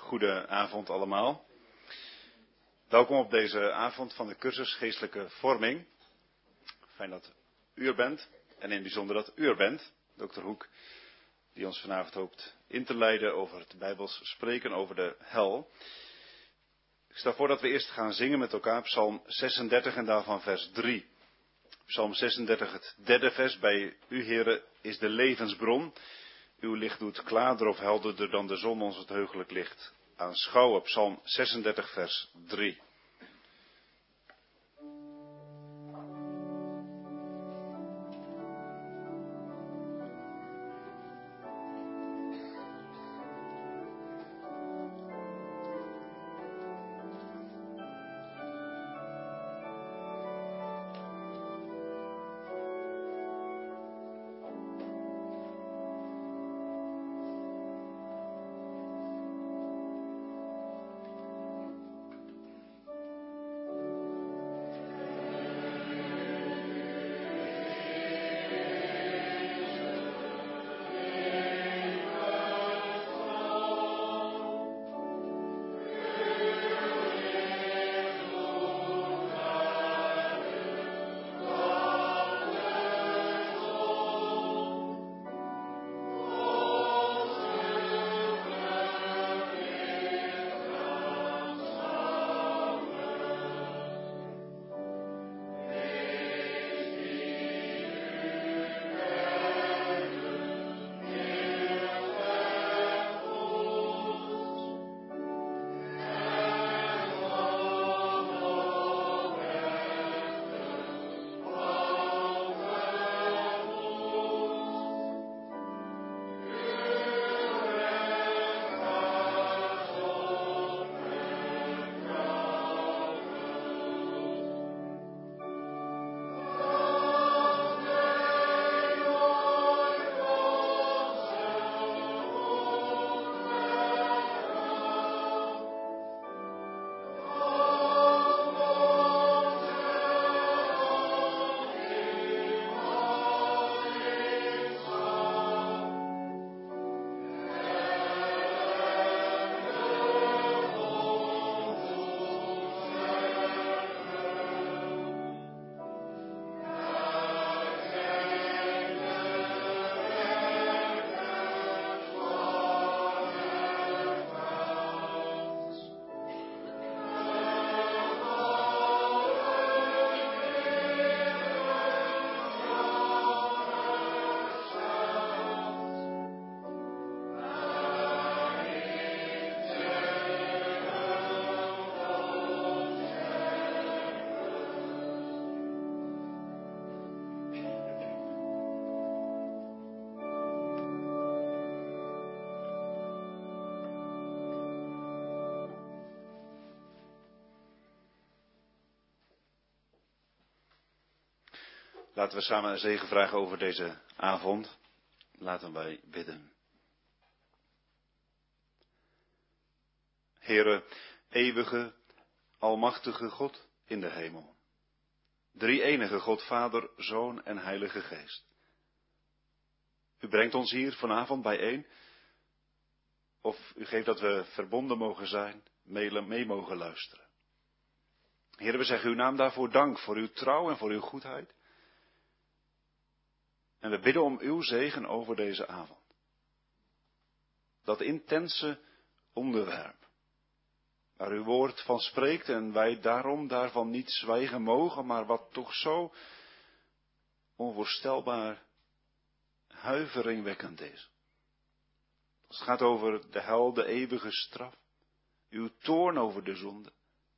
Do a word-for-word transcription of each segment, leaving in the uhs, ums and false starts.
Goede avond allemaal. Welkom op deze avond van de cursus Geestelijke Vorming. Fijn dat u er bent en in het bijzonder dat u er bent. dokter Hoek, die ons vanavond hoopt in te leiden over het Bijbels spreken over de hel. Ik stel voor dat we eerst gaan zingen met elkaar Psalm zesendertig en daarvan vers drie. Psalm zesendertig, het derde vers. Bij u, Heere, is de levensbron. Uw licht doet klaarder of helderder dan de zon ons het heugelijk licht aanschouwen. Psalm zesendertig, vers drie. Laten we samen een zegen vragen over deze avond. Laten wij bidden. Heere, eeuwige, almachtige God in de hemel. Drie-enige God, Vader, Zoon en Heilige Geest. U brengt ons hier vanavond bijeen. Of u geeft dat we verbonden mogen zijn, mee, mee mogen luisteren. Heere, we zeggen uw naam daarvoor dank, voor uw trouw en voor uw goedheid. En we bidden om uw zegen over deze avond. Dat intense onderwerp, waar uw woord van spreekt en wij daarom daarvan niet zwijgen mogen, maar wat toch zo onvoorstelbaar huiveringwekkend is. Het gaat over de hel, de eeuwige straf, uw toorn over de zonde.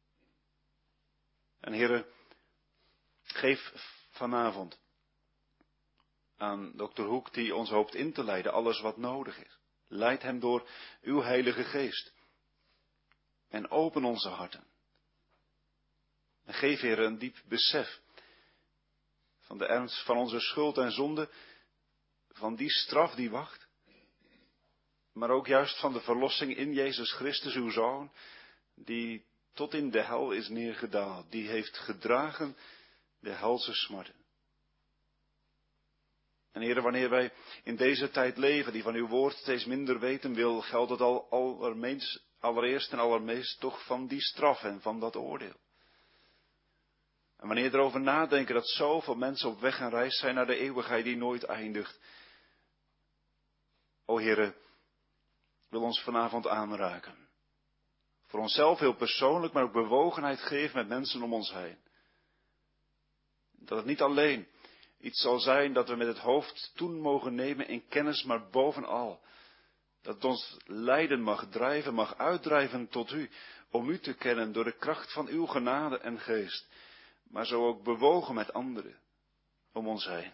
En Heere, geef vanavond aan dokter Hoek, die ons hoopt in te leiden, alles wat nodig is. Leid hem door uw Heilige Geest. En open onze harten. En geef, Heer, een diep besef van de ernst van onze schuld en zonde, van die straf die wacht. Maar ook juist van de verlossing in Jezus Christus, uw Zoon, die tot in de hel is neergedaald. Die heeft gedragen de helse smarten. En Heere, wanneer wij in deze tijd leven, die van uw woord steeds minder weten wil, geldt het al allermeest, allereerst en allermeest toch van die straf en van dat oordeel. En wanneer we erover nadenken dat zoveel mensen op weg en reis zijn naar de eeuwigheid die nooit eindigt. O Heere, wil ons vanavond aanraken. Voor onszelf heel persoonlijk, maar ook bewogenheid geven met mensen om ons heen. Dat het niet alleen iets zal zijn dat we met het hoofd toen mogen nemen in kennis, maar bovenal. Dat het ons lijden mag drijven, mag uitdrijven tot u. Om u te kennen door de kracht van uw genade en geest. Maar zo ook bewogen met anderen om ons heen.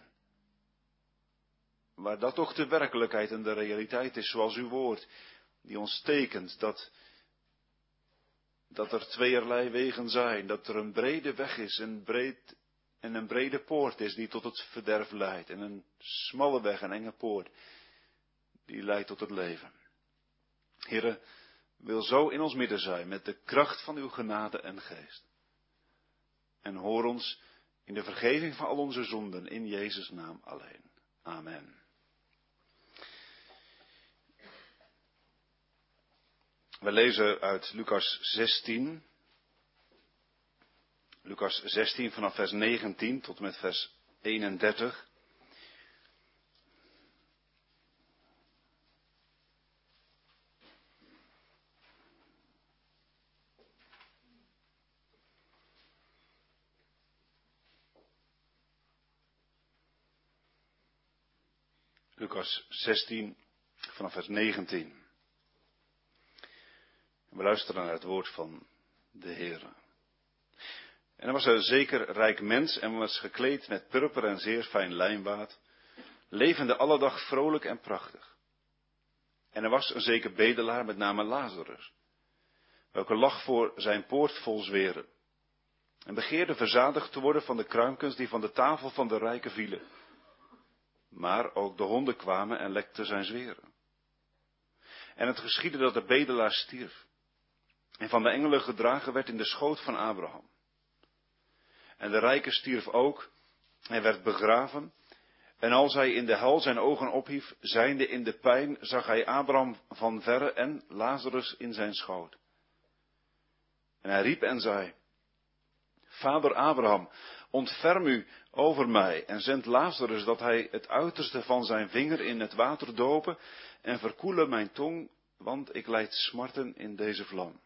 Waar dat toch de werkelijkheid en de realiteit is, zoals uw woord, die ons tekent dat, dat er tweeërlei wegen zijn. Dat er een brede weg is, een breed, en een brede poort is die tot het verderf leidt. En een smalle weg, een enge poort, die leidt tot het leven. Heere, wil zo in ons midden zijn met de kracht van uw genade en geest. En hoor ons in de vergeving van al onze zonden in Jezus' naam alleen. Amen. We lezen uit Lucas zestien. Lucas zestien vanaf vers negentien tot en met vers eenendertig. Lucas zestien vanaf vers negentien. We luisteren naar het woord van de Heer. En er was een zeker rijk mens en was gekleed met purper en zeer fijn lijnwaad, levende alle dag vrolijk en prachtig. En er was een zeker bedelaar met name Lazarus, welke lag voor zijn poort vol zweren, en begeerde verzadigd te worden van de kruimkens die van de tafel van de rijken vielen. Maar ook de honden kwamen en lekten zijn zweren. En het geschiedde dat de bedelaar stierf, en van de engelen gedragen werd in de schoot van Abraham. En de rijke stierf ook, en werd begraven. En als hij in de hel zijn ogen ophief, zijnde in de pijn, zag hij Abraham van verre en Lazarus in zijn schoot. En hij riep en zei: Vader Abraham, ontferm u over mij en zend Lazarus dat hij het uiterste van zijn vinger in het water dopen en verkoele mijn tong, want ik lijd smarten in deze vlam.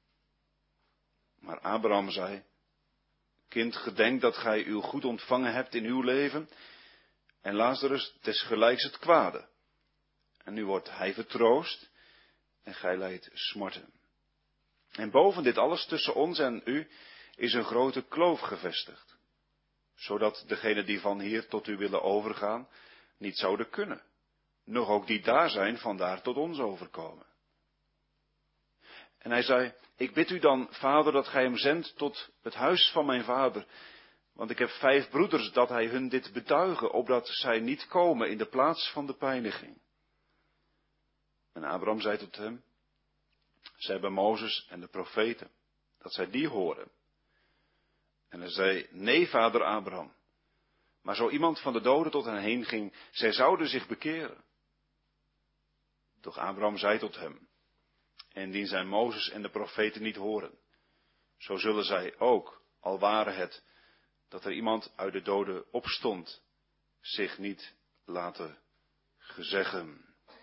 Maar Abraham zei: Kind, gedenk dat gij uw goed ontvangen hebt in uw leven, en Lazarus desgelijks het kwade. En nu wordt hij vertroost, en gij lijdt smarten. En boven dit alles tussen ons en u is een grote kloof gevestigd, zodat degenen die van hier tot u willen overgaan, niet zouden kunnen, nog ook die daar zijn vandaar tot ons overkomen. En hij zei: Ik bid u dan, vader, dat gij hem zendt tot het huis van mijn vader, want ik heb vijf broeders, dat hij hun dit betuigen, opdat zij niet komen in de plaats van de pijniging. En Abraham zei tot hem: Zij hebben Mozes en de profeten, dat zij die horen. En hij zei: Nee, vader Abraham, maar zo iemand van de doden tot hen heen ging, zij zouden zich bekeren. Doch Abraham zei tot hem: Indien zij Mozes en de profeten niet horen, zo zullen zij ook, al ware het dat er iemand uit de doden opstond, zich niet laten gezeggen.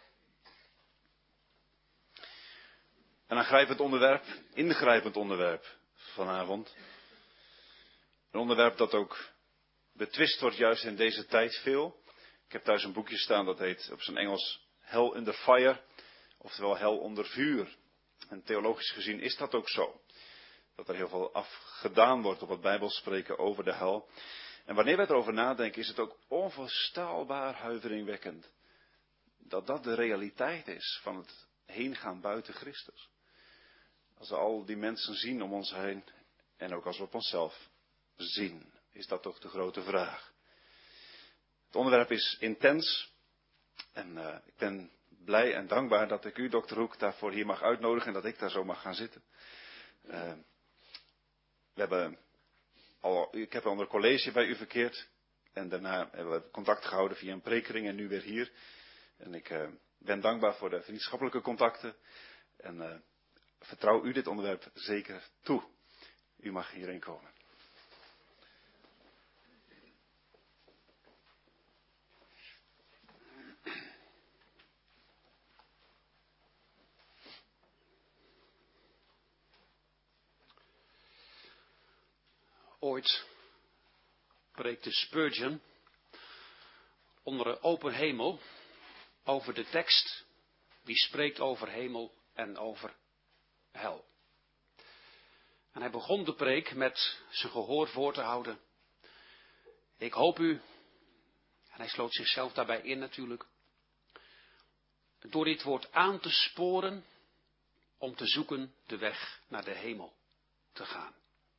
Een aangrijpend onderwerp, ingrijpend onderwerp vanavond. Een onderwerp dat ook betwist wordt juist in deze tijd veel. Ik heb thuis een boekje staan dat heet op zijn Engels Hell under Fire, oftewel hel onder vuur. En theologisch gezien is dat ook zo. Dat er heel veel afgedaan wordt op het Bijbelspreken over de hel. En wanneer we erover nadenken, is het ook onvoorstelbaar huiveringwekkend. Dat dat de realiteit is van het heengaan buiten Christus. Als we al die mensen zien om ons heen, en ook als we op onszelf zien, is dat toch de grote vraag. Het onderwerp is intens. En uh, ik ben blij en dankbaar dat ik u, dokter Hoek, daarvoor hier mag uitnodigen en dat ik daar zo mag gaan zitten. Uh, we hebben al, ik heb al een college bij u verkeerd. En daarna hebben we contact gehouden via een prekering en nu weer hier. En ik uh, ben dankbaar voor de vriendschappelijke contacten. En uh, vertrouw u dit onderwerp zeker toe. U mag hierheen komen. Ooit preekte Spurgeon onder een open hemel over de tekst die spreekt over hemel en over hel. En hij begon de preek met zijn gehoor voor te houden. Ik hoop u, en hij sloot zichzelf daarbij in natuurlijk, door dit woord aan te sporen om te zoeken de weg naar de hemel te gaan.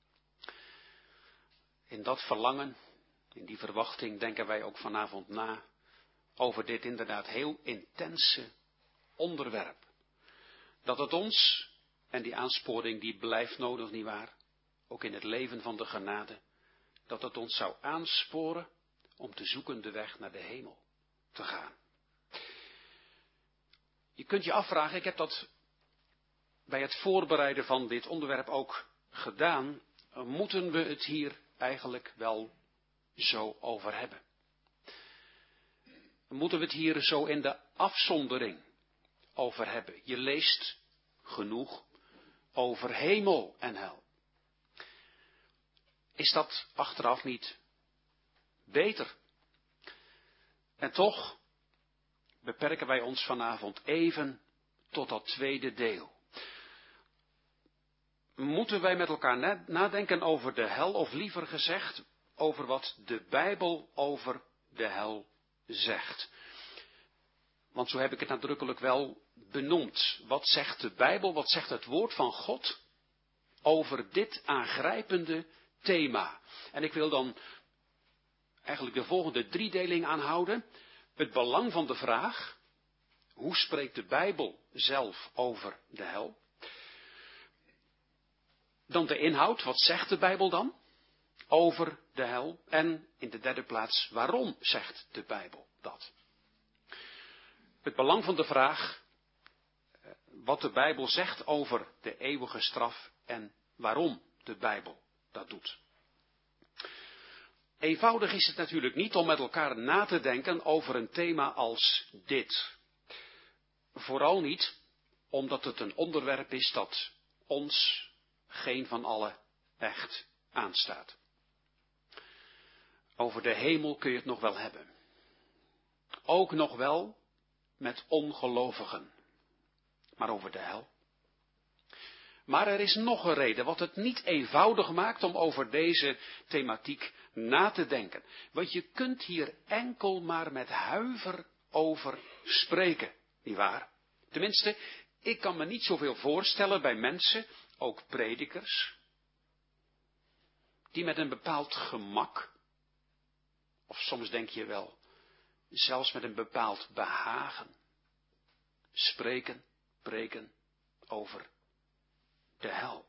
In dat verlangen, in die verwachting denken wij ook vanavond na over dit inderdaad heel intense onderwerp. Dat het ons, en die aansporing die blijft nodig nietwaar, ook in het leven van de genade, dat het ons zou aansporen om te zoeken de weg naar de hemel te gaan. Je kunt je afvragen, ik heb dat bij het voorbereiden van dit onderwerp ook gedaan, moeten we het hier eigenlijk wel zo over hebben? Moeten we het hier zo in de afzondering over hebben? Je leest genoeg over hemel en hel. Is dat achteraf niet beter? En toch beperken wij ons vanavond even tot dat tweede deel. Moeten wij met elkaar nadenken over de hel, of liever gezegd, over wat de Bijbel over de hel zegt. Want zo heb ik het nadrukkelijk wel benoemd. Wat zegt de Bijbel, wat zegt het woord van God over dit aangrijpende thema? En ik wil dan eigenlijk de volgende driedeling aanhouden. Het belang van de vraag, hoe spreekt de Bijbel zelf over de hel? Dan de inhoud, wat zegt de Bijbel dan over de hel? En in de derde plaats, waarom zegt de Bijbel dat? Het belang van de vraag, wat de Bijbel zegt over de eeuwige straf en waarom de Bijbel dat doet. Eenvoudig is het natuurlijk niet om met elkaar na te denken over een thema als dit. Vooral niet omdat het een onderwerp is dat ons geen van allen echt aanstaat. Over de hemel kun je het nog wel hebben. Ook nog wel met ongelovigen. Maar over de hel. Maar er is nog een reden wat het niet eenvoudig maakt om over deze thematiek na te denken. Want je kunt hier enkel maar met huiver over spreken, nietwaar? Tenminste, ik kan me niet zoveel voorstellen bij mensen, ook predikers, die met een bepaald gemak, of soms denk je wel, zelfs met een bepaald behagen, spreken, preken over de hel.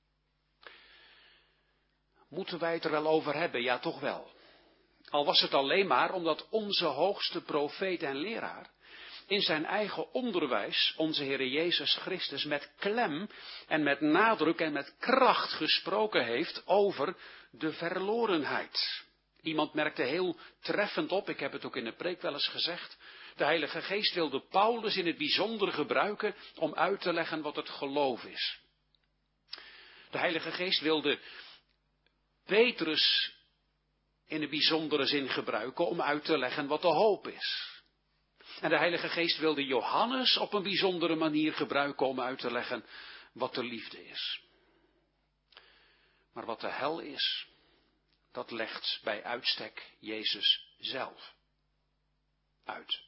Moeten wij het er wel over hebben? Ja, toch wel. Al was het alleen maar omdat onze hoogste profeet en leraar in zijn eigen onderwijs onze Heer Jezus Christus met klem en met nadruk en met kracht gesproken heeft over de verlorenheid. Iemand merkte heel treffend op, ik heb het ook in de preek wel eens gezegd, de Heilige Geest wilde Paulus in het bijzonder gebruiken om uit te leggen wat het geloof is. De Heilige Geest wilde Petrus in een bijzondere zin gebruiken om uit te leggen wat de hoop is. En de Heilige Geest wilde Johannes op een bijzondere manier gebruiken om uit te leggen wat de liefde is. Maar wat de hel is, dat legt bij uitstek Jezus zelf uit.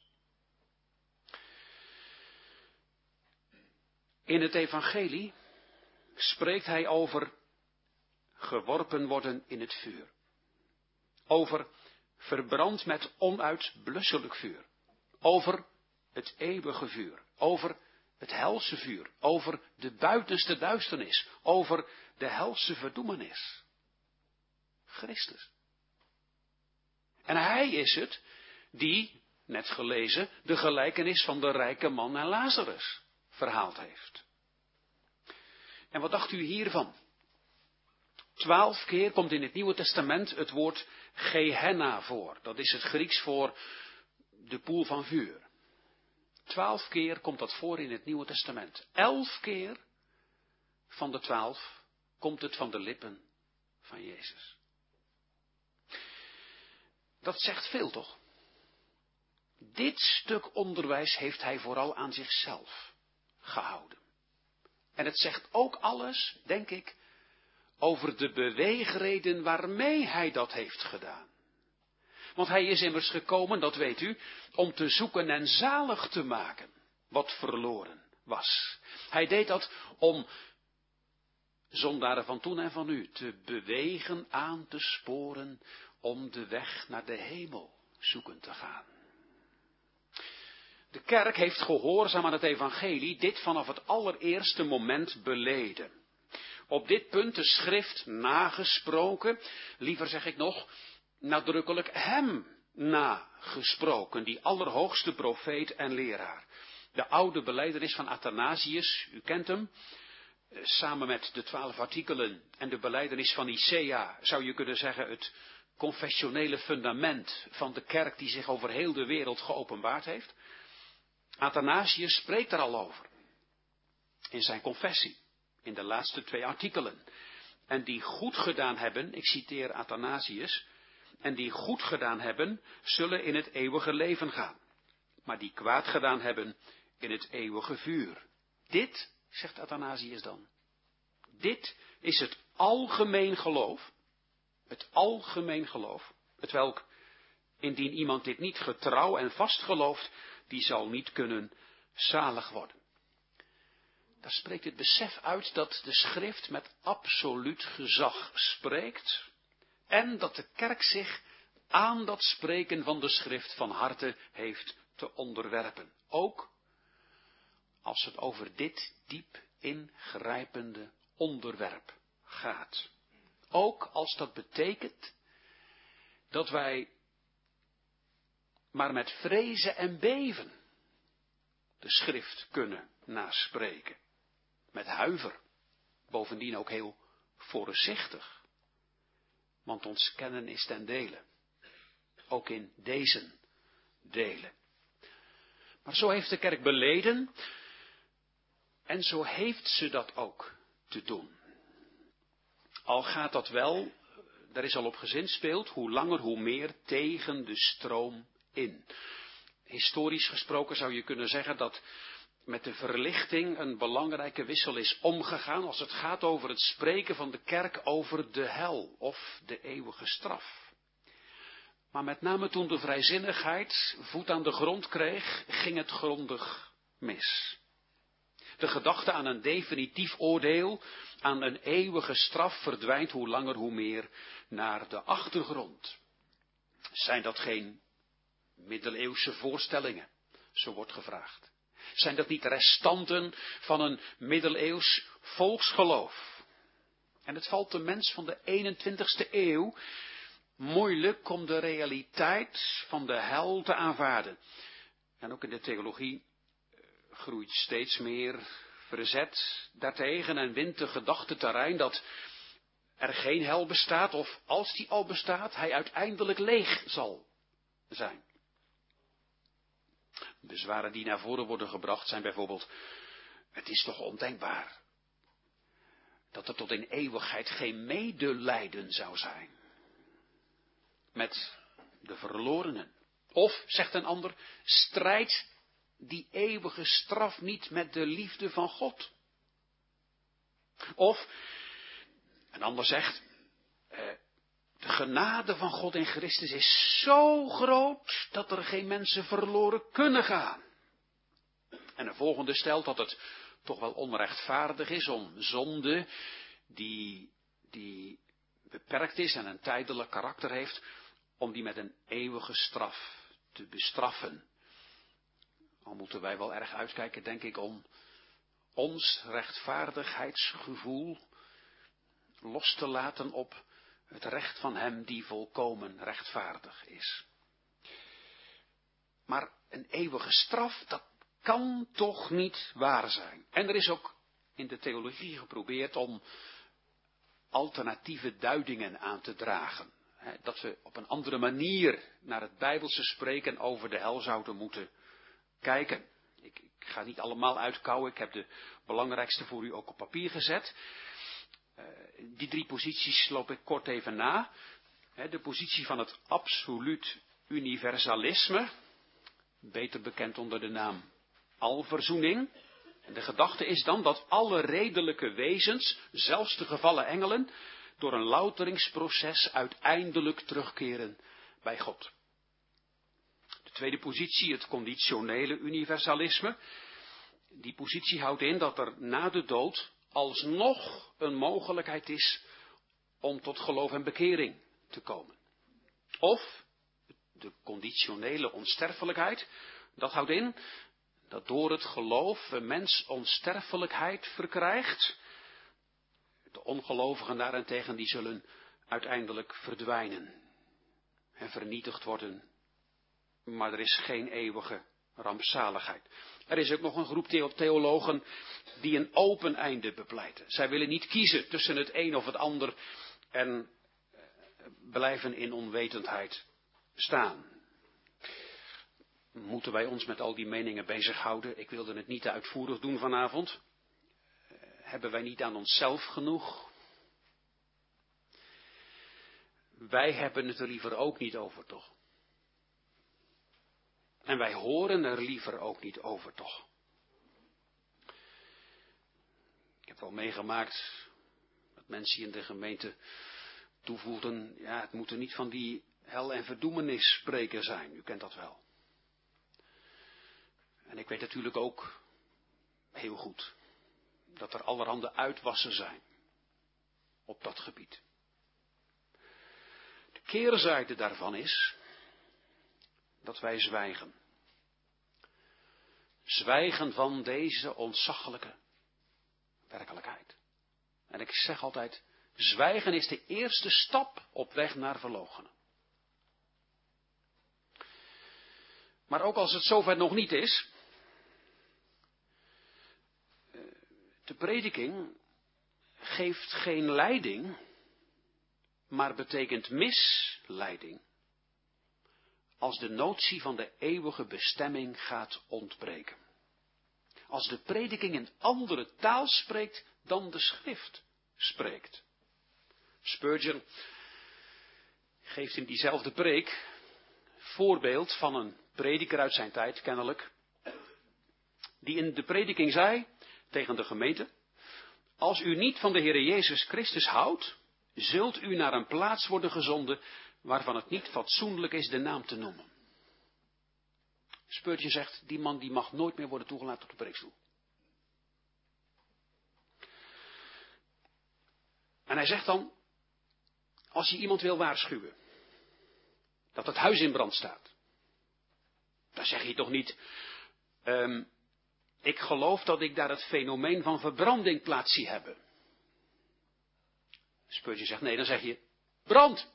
In het evangelie spreekt hij over geworpen worden in het vuur. Over verbrand met onuitblusselijk vuur. Over het eeuwige vuur. Over het helse vuur. Over de buitenste duisternis. Over de helse verdoemenis. Christus. En hij is het die, net gelezen, de gelijkenis van de rijke man en Lazarus verhaald heeft. En wat dacht u hiervan? Twaalf keer komt in het Nieuwe Testament het woord Gehenna voor. Dat is het Grieks voor de poel van vuur. Twaalf keer komt dat voor in het Nieuwe Testament. Elf keer van de twaalf komt het van de lippen van Jezus. Dat zegt veel toch? Dit stuk onderwijs heeft hij vooral aan zichzelf gehouden. En het zegt ook alles, denk ik, over de beweegreden waarmee hij dat heeft gedaan. Want hij is immers gekomen, dat weet u, om te zoeken en zalig te maken wat verloren was. Hij deed dat om zondaren van toen en van nu te bewegen, aan te sporen om de weg naar de hemel zoeken te gaan. De kerk heeft gehoorzaam aan het evangelie dit vanaf het allereerste moment beleden. Op dit punt de schrift nagesproken, liever zeg ik nog, nadrukkelijk hem nagesproken, die allerhoogste profeet en leraar. De oude belijdenis van Athanasius, u kent hem, samen met de twaalf artikelen en de belijdenis van Nicea, zou je kunnen zeggen het confessionele fundament van de kerk die zich over heel de wereld geopenbaard heeft. Athanasius spreekt er al over, in zijn confessie, in de laatste twee artikelen. En die goed gedaan hebben, ik citeer Athanasius, en die goed gedaan hebben, zullen in het eeuwige leven gaan. Maar die kwaad gedaan hebben, in het eeuwige vuur. Dit, zegt Athanasius dan, dit is het algemeen geloof, het algemeen geloof, hetwelk, indien iemand dit niet getrouw en vast gelooft, die zal niet kunnen zalig worden. Daar spreekt het besef uit dat de schrift met absoluut gezag spreekt en dat de kerk zich aan dat spreken van de schrift van harte heeft te onderwerpen. Ook als het over dit diep ingrijpende onderwerp gaat. Ook als dat betekent dat wij maar met vrezen en beven de schrift kunnen naspreken. Met huiver, bovendien ook heel voorzichtig. Want ons kennen is ten dele. Ook in deze delen. Maar zo heeft de kerk beleden. En zo heeft ze dat ook te doen. Al gaat dat wel, daar is al op gezinspeeld, hoe langer hoe meer tegen de stroom in. Historisch gesproken zou je kunnen zeggen dat met de verlichting een belangrijke wissel is omgegaan als het gaat over het spreken van de kerk over de hel of de eeuwige straf. Maar met name toen de vrijzinnigheid voet aan de grond kreeg, ging het grondig mis. De gedachte aan een definitief oordeel, aan een eeuwige straf verdwijnt hoe langer hoe meer naar de achtergrond. Zijn dat geen middeleeuwse voorstellingen? Zo wordt gevraagd. Zijn dat niet restanten van een middeleeuws volksgeloof? En het valt de mens van de eenentwintigste eeuw moeilijk om de realiteit van de hel te aanvaarden. En ook in de theologie groeit steeds meer verzet daartegen en wint de gedachte terrein dat er geen hel bestaat, of als die al bestaat, hij uiteindelijk leeg zal zijn. Bezwaren die naar voren worden gebracht zijn bijvoorbeeld, het is toch ondenkbaar dat er tot in eeuwigheid geen medelijden zou zijn met de verlorenen. Of, zegt een ander, strijdt die eeuwige straf niet met de liefde van God? Of, een ander zegt, eh, de genade van God in Christus is zo groot dat er geen mensen verloren kunnen gaan. En een volgende stelt dat het toch wel onrechtvaardig is om zonde die, die beperkt is en een tijdelijk karakter heeft, om die met een eeuwige straf te bestraffen. Al moeten wij wel erg uitkijken, denk ik, om ons rechtvaardigheidsgevoel los te laten op Het recht van hem die volkomen rechtvaardig is. Maar een eeuwige straf, dat kan toch niet waar zijn. En er is ook in de theologie geprobeerd om alternatieve duidingen aan te dragen. Dat we op een andere manier naar het Bijbelse spreken over de hel zouden moeten kijken. Ik, ik ga niet allemaal uitkouwen, ik heb de belangrijkste voor u ook op papier gezet. Uh, die drie posities loop ik kort even na. He, de positie van het absoluut universalisme, beter bekend onder de naam alverzoening. En de gedachte is dan dat alle redelijke wezens, zelfs de gevallen engelen, door een louteringsproces uiteindelijk terugkeren bij God. De tweede positie, het conditionele universalisme. Die positie houdt in dat er na de dood alsnog een mogelijkheid is om tot geloof en bekering te komen. Of de conditionele onsterfelijkheid, dat houdt in dat door het geloof een mens onsterfelijkheid verkrijgt. De ongelovigen daarentegen die zullen uiteindelijk verdwijnen en vernietigd worden. Maar er is geen eeuwige rampzaligheid. Er is ook nog een groep theologen die een open einde bepleiten. Zij willen niet kiezen tussen het een of het ander en blijven in onwetendheid staan. Moeten wij ons met al die meningen bezighouden? Ik wilde het niet te uitvoerig doen vanavond. Hebben wij niet aan onszelf genoeg? Wij hebben het er liever ook niet over, toch? En wij horen er liever ook niet over, toch? Ik heb wel meegemaakt dat mensen in de gemeente toevoegden, ja, het moet er niet van die hel- en verdoemenis spreken zijn. U kent dat wel. En ik weet natuurlijk ook heel goed dat er allerhande uitwassen zijn op dat gebied. De keerzijde daarvan is dat wij zwijgen. Zwijgen van deze ontzaglijke werkelijkheid. En ik zeg altijd, zwijgen is de eerste stap op weg naar verloochenen. Maar ook als het zover nog niet is, de prediking geeft geen leiding, maar betekent misleiding. Als de notie van de eeuwige bestemming gaat ontbreken. Als de prediking een andere taal spreekt dan de schrift spreekt. Spurgeon geeft in diezelfde preek voorbeeld van een prediker uit zijn tijd, kennelijk, die in de prediking zei tegen de gemeente: als u niet van de Heere Jezus Christus houdt, zult u naar een plaats worden gezonden waarvan het niet fatsoenlijk is de naam te noemen. Spurgeon zegt, die man die mag nooit meer worden toegelaten tot de preekstoel. En hij zegt dan, als je iemand wil waarschuwen dat het huis in brand staat, dan zeg je toch niet, um, ik geloof dat ik daar het fenomeen van verbranding plaats zie hebben. Spurgeon zegt, nee, dan zeg je, brand!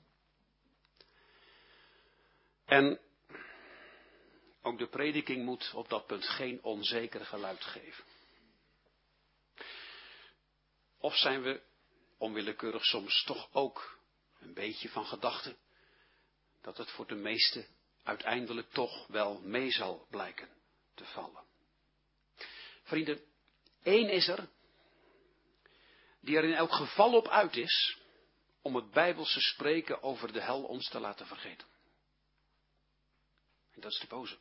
En ook de prediking moet op dat punt geen onzeker geluid geven. Of zijn we onwillekeurig soms toch ook een beetje van gedachte dat het voor de meesten uiteindelijk toch wel mee zal blijken te vallen. Vrienden, één is er die er in elk geval op uit is om het Bijbelse spreken over de hel ons te laten vergeten. En dat is de boze.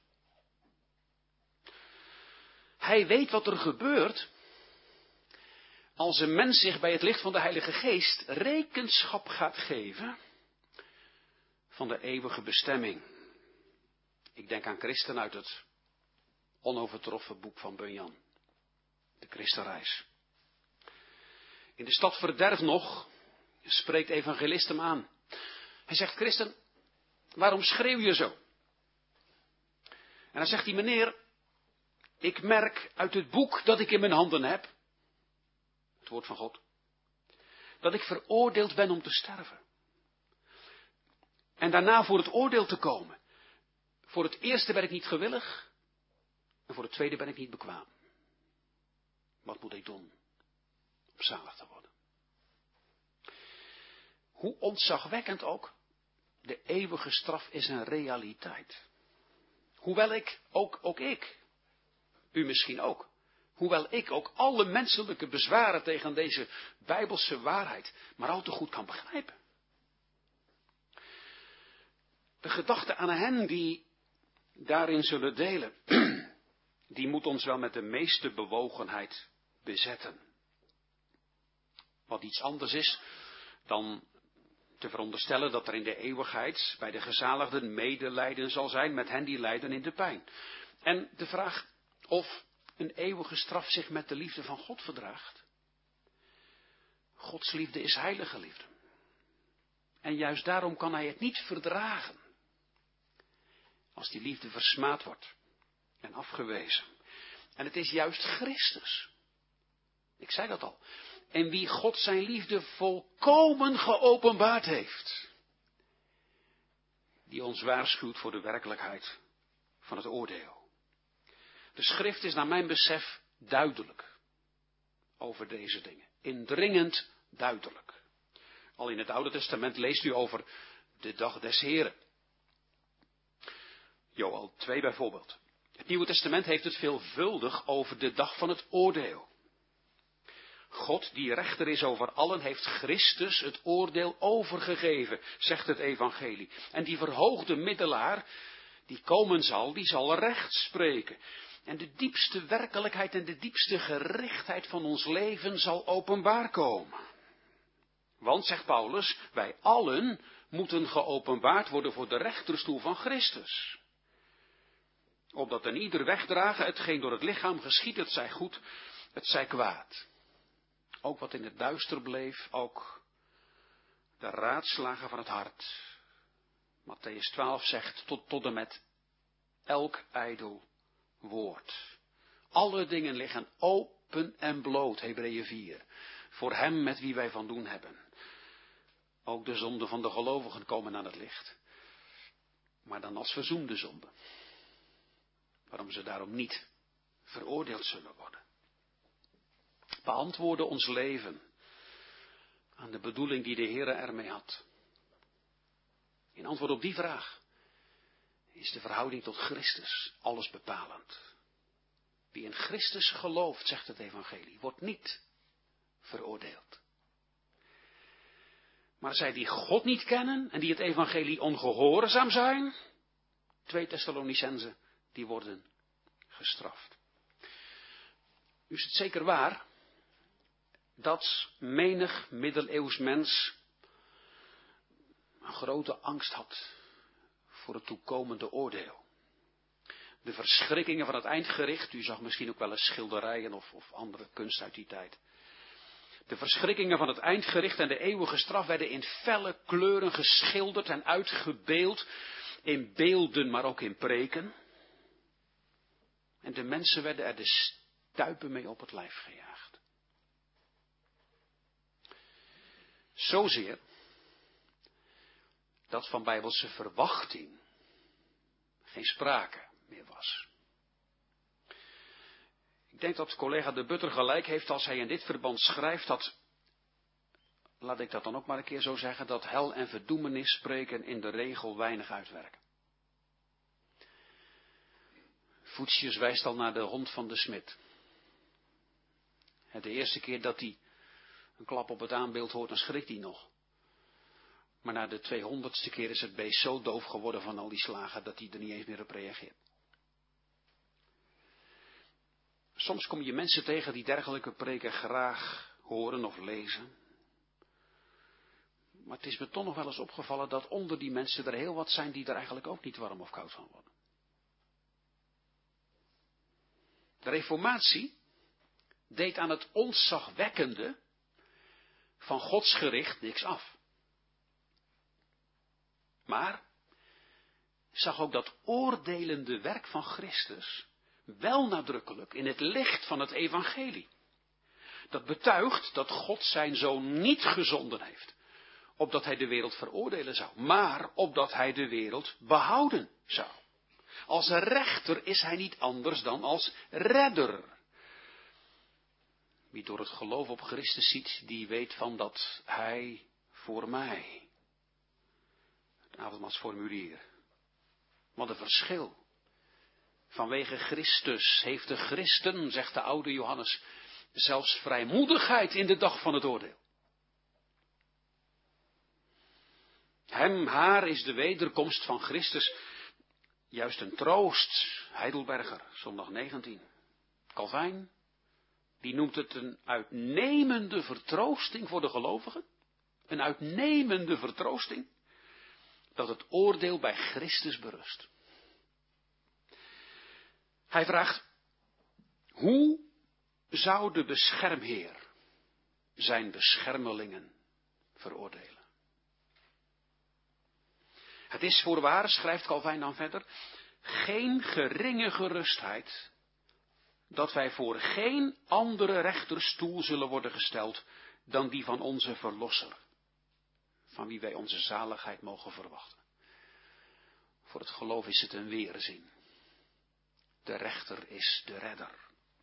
Hij weet wat er gebeurt als een mens zich bij het licht van de Heilige Geest rekenschap gaat geven van de eeuwige bestemming. Ik denk aan Christen uit het onovertroffen boek van Bunyan, de Christenreis. In de stad Verderf nog spreekt evangelist hem aan. Hij zegt, Christen, waarom schreeuw je zo? En dan zegt hij, meneer, ik merk uit het boek dat ik in mijn handen heb, het woord van God, dat ik veroordeeld ben om te sterven. En daarna voor het oordeel te komen. Voor het eerste ben ik niet gewillig. En voor het tweede ben ik niet bekwaam. Wat moet ik doen om zalig te worden? Hoe ontzagwekkend ook, de eeuwige straf is een realiteit. Hoewel ik, ook, ook ik, u misschien ook, hoewel ik ook alle menselijke bezwaren tegen deze bijbelse waarheid maar al te goed kan begrijpen. De gedachte aan hen die daarin zullen delen, die moet ons wel met de meeste bewogenheid bezetten. Wat iets anders is dan te veronderstellen dat er in de eeuwigheid bij de gezaligden medelijden zal zijn met hen die lijden in de pijn. En de vraag of een eeuwige straf zich met de liefde van God verdraagt. Gods liefde is heilige liefde. En juist daarom kan hij het niet verdragen als die liefde versmaad wordt en afgewezen. En het is juist Christus, ik zei dat al, en wie God zijn liefde volkomen geopenbaard heeft, die ons waarschuwt voor de werkelijkheid van het oordeel. De schrift is naar mijn besef duidelijk over deze dingen, indringend duidelijk. Al in het Oude Testament leest u over de dag des Heren. Joël twee bijvoorbeeld. Het Nieuwe Testament heeft het veelvuldig over de dag van het oordeel. God, die rechter is over allen, heeft Christus het oordeel overgegeven, zegt het evangelie. En die verhoogde middelaar, die komen zal, die zal recht spreken. En de diepste werkelijkheid en de diepste gerichtheid van ons leven zal openbaar komen. Want, zegt Paulus, wij allen moeten geopenbaard worden voor de rechterstoel van Christus. Opdat een ieder wegdragen hetgeen door het lichaam geschiet, het zij goed, het zij kwaad. Ook wat in het duister bleef, ook de raadslagen van het hart. Mattheüs twaalf zegt tot, tot en met elk ijdel woord. Alle dingen liggen open en bloot, Hebreeën vier, voor hem met wie wij van doen hebben. Ook de zonden van de gelovigen komen aan het licht. Maar dan als verzoende zonden. Waarom ze daarom niet veroordeeld zullen worden. Beantwoorden ons leven aan de bedoeling die de Heere ermee had. In antwoord op die vraag is de verhouding tot Christus alles bepalend. Wie in Christus gelooft, zegt het evangelie, wordt niet veroordeeld. Maar zij die God niet kennen en die het evangelie ongehoorzaam zijn, twee Thessalonicenzen, die worden gestraft. Nu is het zeker waar dat menig middeleeuws mens een grote angst had voor het toekomende oordeel. De verschrikkingen van het eindgericht, u zag misschien ook wel eens schilderijen of, of andere kunst uit die tijd. De verschrikkingen van het eindgericht en de eeuwige straf werden in felle kleuren geschilderd en uitgebeeld, in beelden, maar ook in preken. En de mensen werden er de stuipen mee op het lijf gejaagd. Zozeer dat van bijbelse verwachting geen sprake meer was. Ik denk dat collega De Butter gelijk heeft als hij in dit verband schrijft dat, laat ik dat dan ook maar een keer zo zeggen, dat hel en verdoemenis spreken in de regel weinig uitwerken. Voetius wijst al naar de hond van de smid. De eerste keer dat hij een klap op het aanbeeld hoort, dan schrikt hij nog. Maar na de tweehonderdste keer is het beest zo doof geworden van al die slagen dat hij er niet eens meer op reageert. Soms kom je mensen tegen die dergelijke preken graag horen of lezen. Maar het is me toch nog wel eens opgevallen dat onder die mensen er heel wat zijn die er eigenlijk ook niet warm of koud van worden. De Reformatie deed aan het ontzagwekkende van Gods gericht niks af. Maar zag ook dat oordelende werk van Christus wel nadrukkelijk in het licht van het evangelie. Dat betuigt dat God zijn zoon niet gezonden heeft opdat hij de wereld veroordelen zou, maar opdat hij de wereld behouden zou. Als rechter is hij niet anders dan als redder. Wie door het geloof op Christus ziet, die weet van dat hij voor mij. Het avondmaalsformulier. Wat een verschil. Vanwege Christus heeft de christen, zegt de oude Johannes, zelfs vrijmoedigheid in de dag van het oordeel. Hem, haar is de wederkomst van Christus juist een troost. Heidelberger, zondag negentien. Calvijn, die noemt het een uitnemende vertroosting voor de gelovigen. Een uitnemende vertroosting dat het oordeel bij Christus berust. Hij vraagt, hoe zou de beschermheer zijn beschermelingen veroordelen? Het is voorwaar, schrijft Calvijn dan verder, geen geringe gerustheid dat wij voor geen andere rechterstoel zullen worden gesteld dan die van onze Verlosser, van wie wij onze zaligheid mogen verwachten. Voor het geloof is het een weerzin. De rechter is de redder.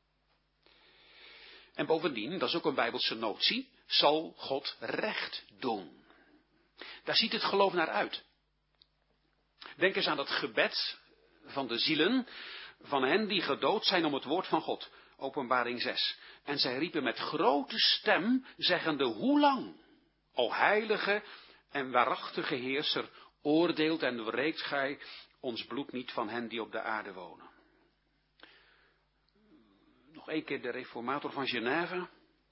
En bovendien, dat is ook een Bijbelse notie, zal God recht doen. Daar ziet het geloof naar uit. Denk eens aan het gebed van de zielen van hen die gedood zijn om het woord van God. Openbaring zes. En zij riepen met grote stem, zeggende, hoe lang, o heilige en waarachtige heerser, oordeelt en wreekt gij ons bloed niet van hen die op de aarde wonen. Nog één keer de reformator van Genève.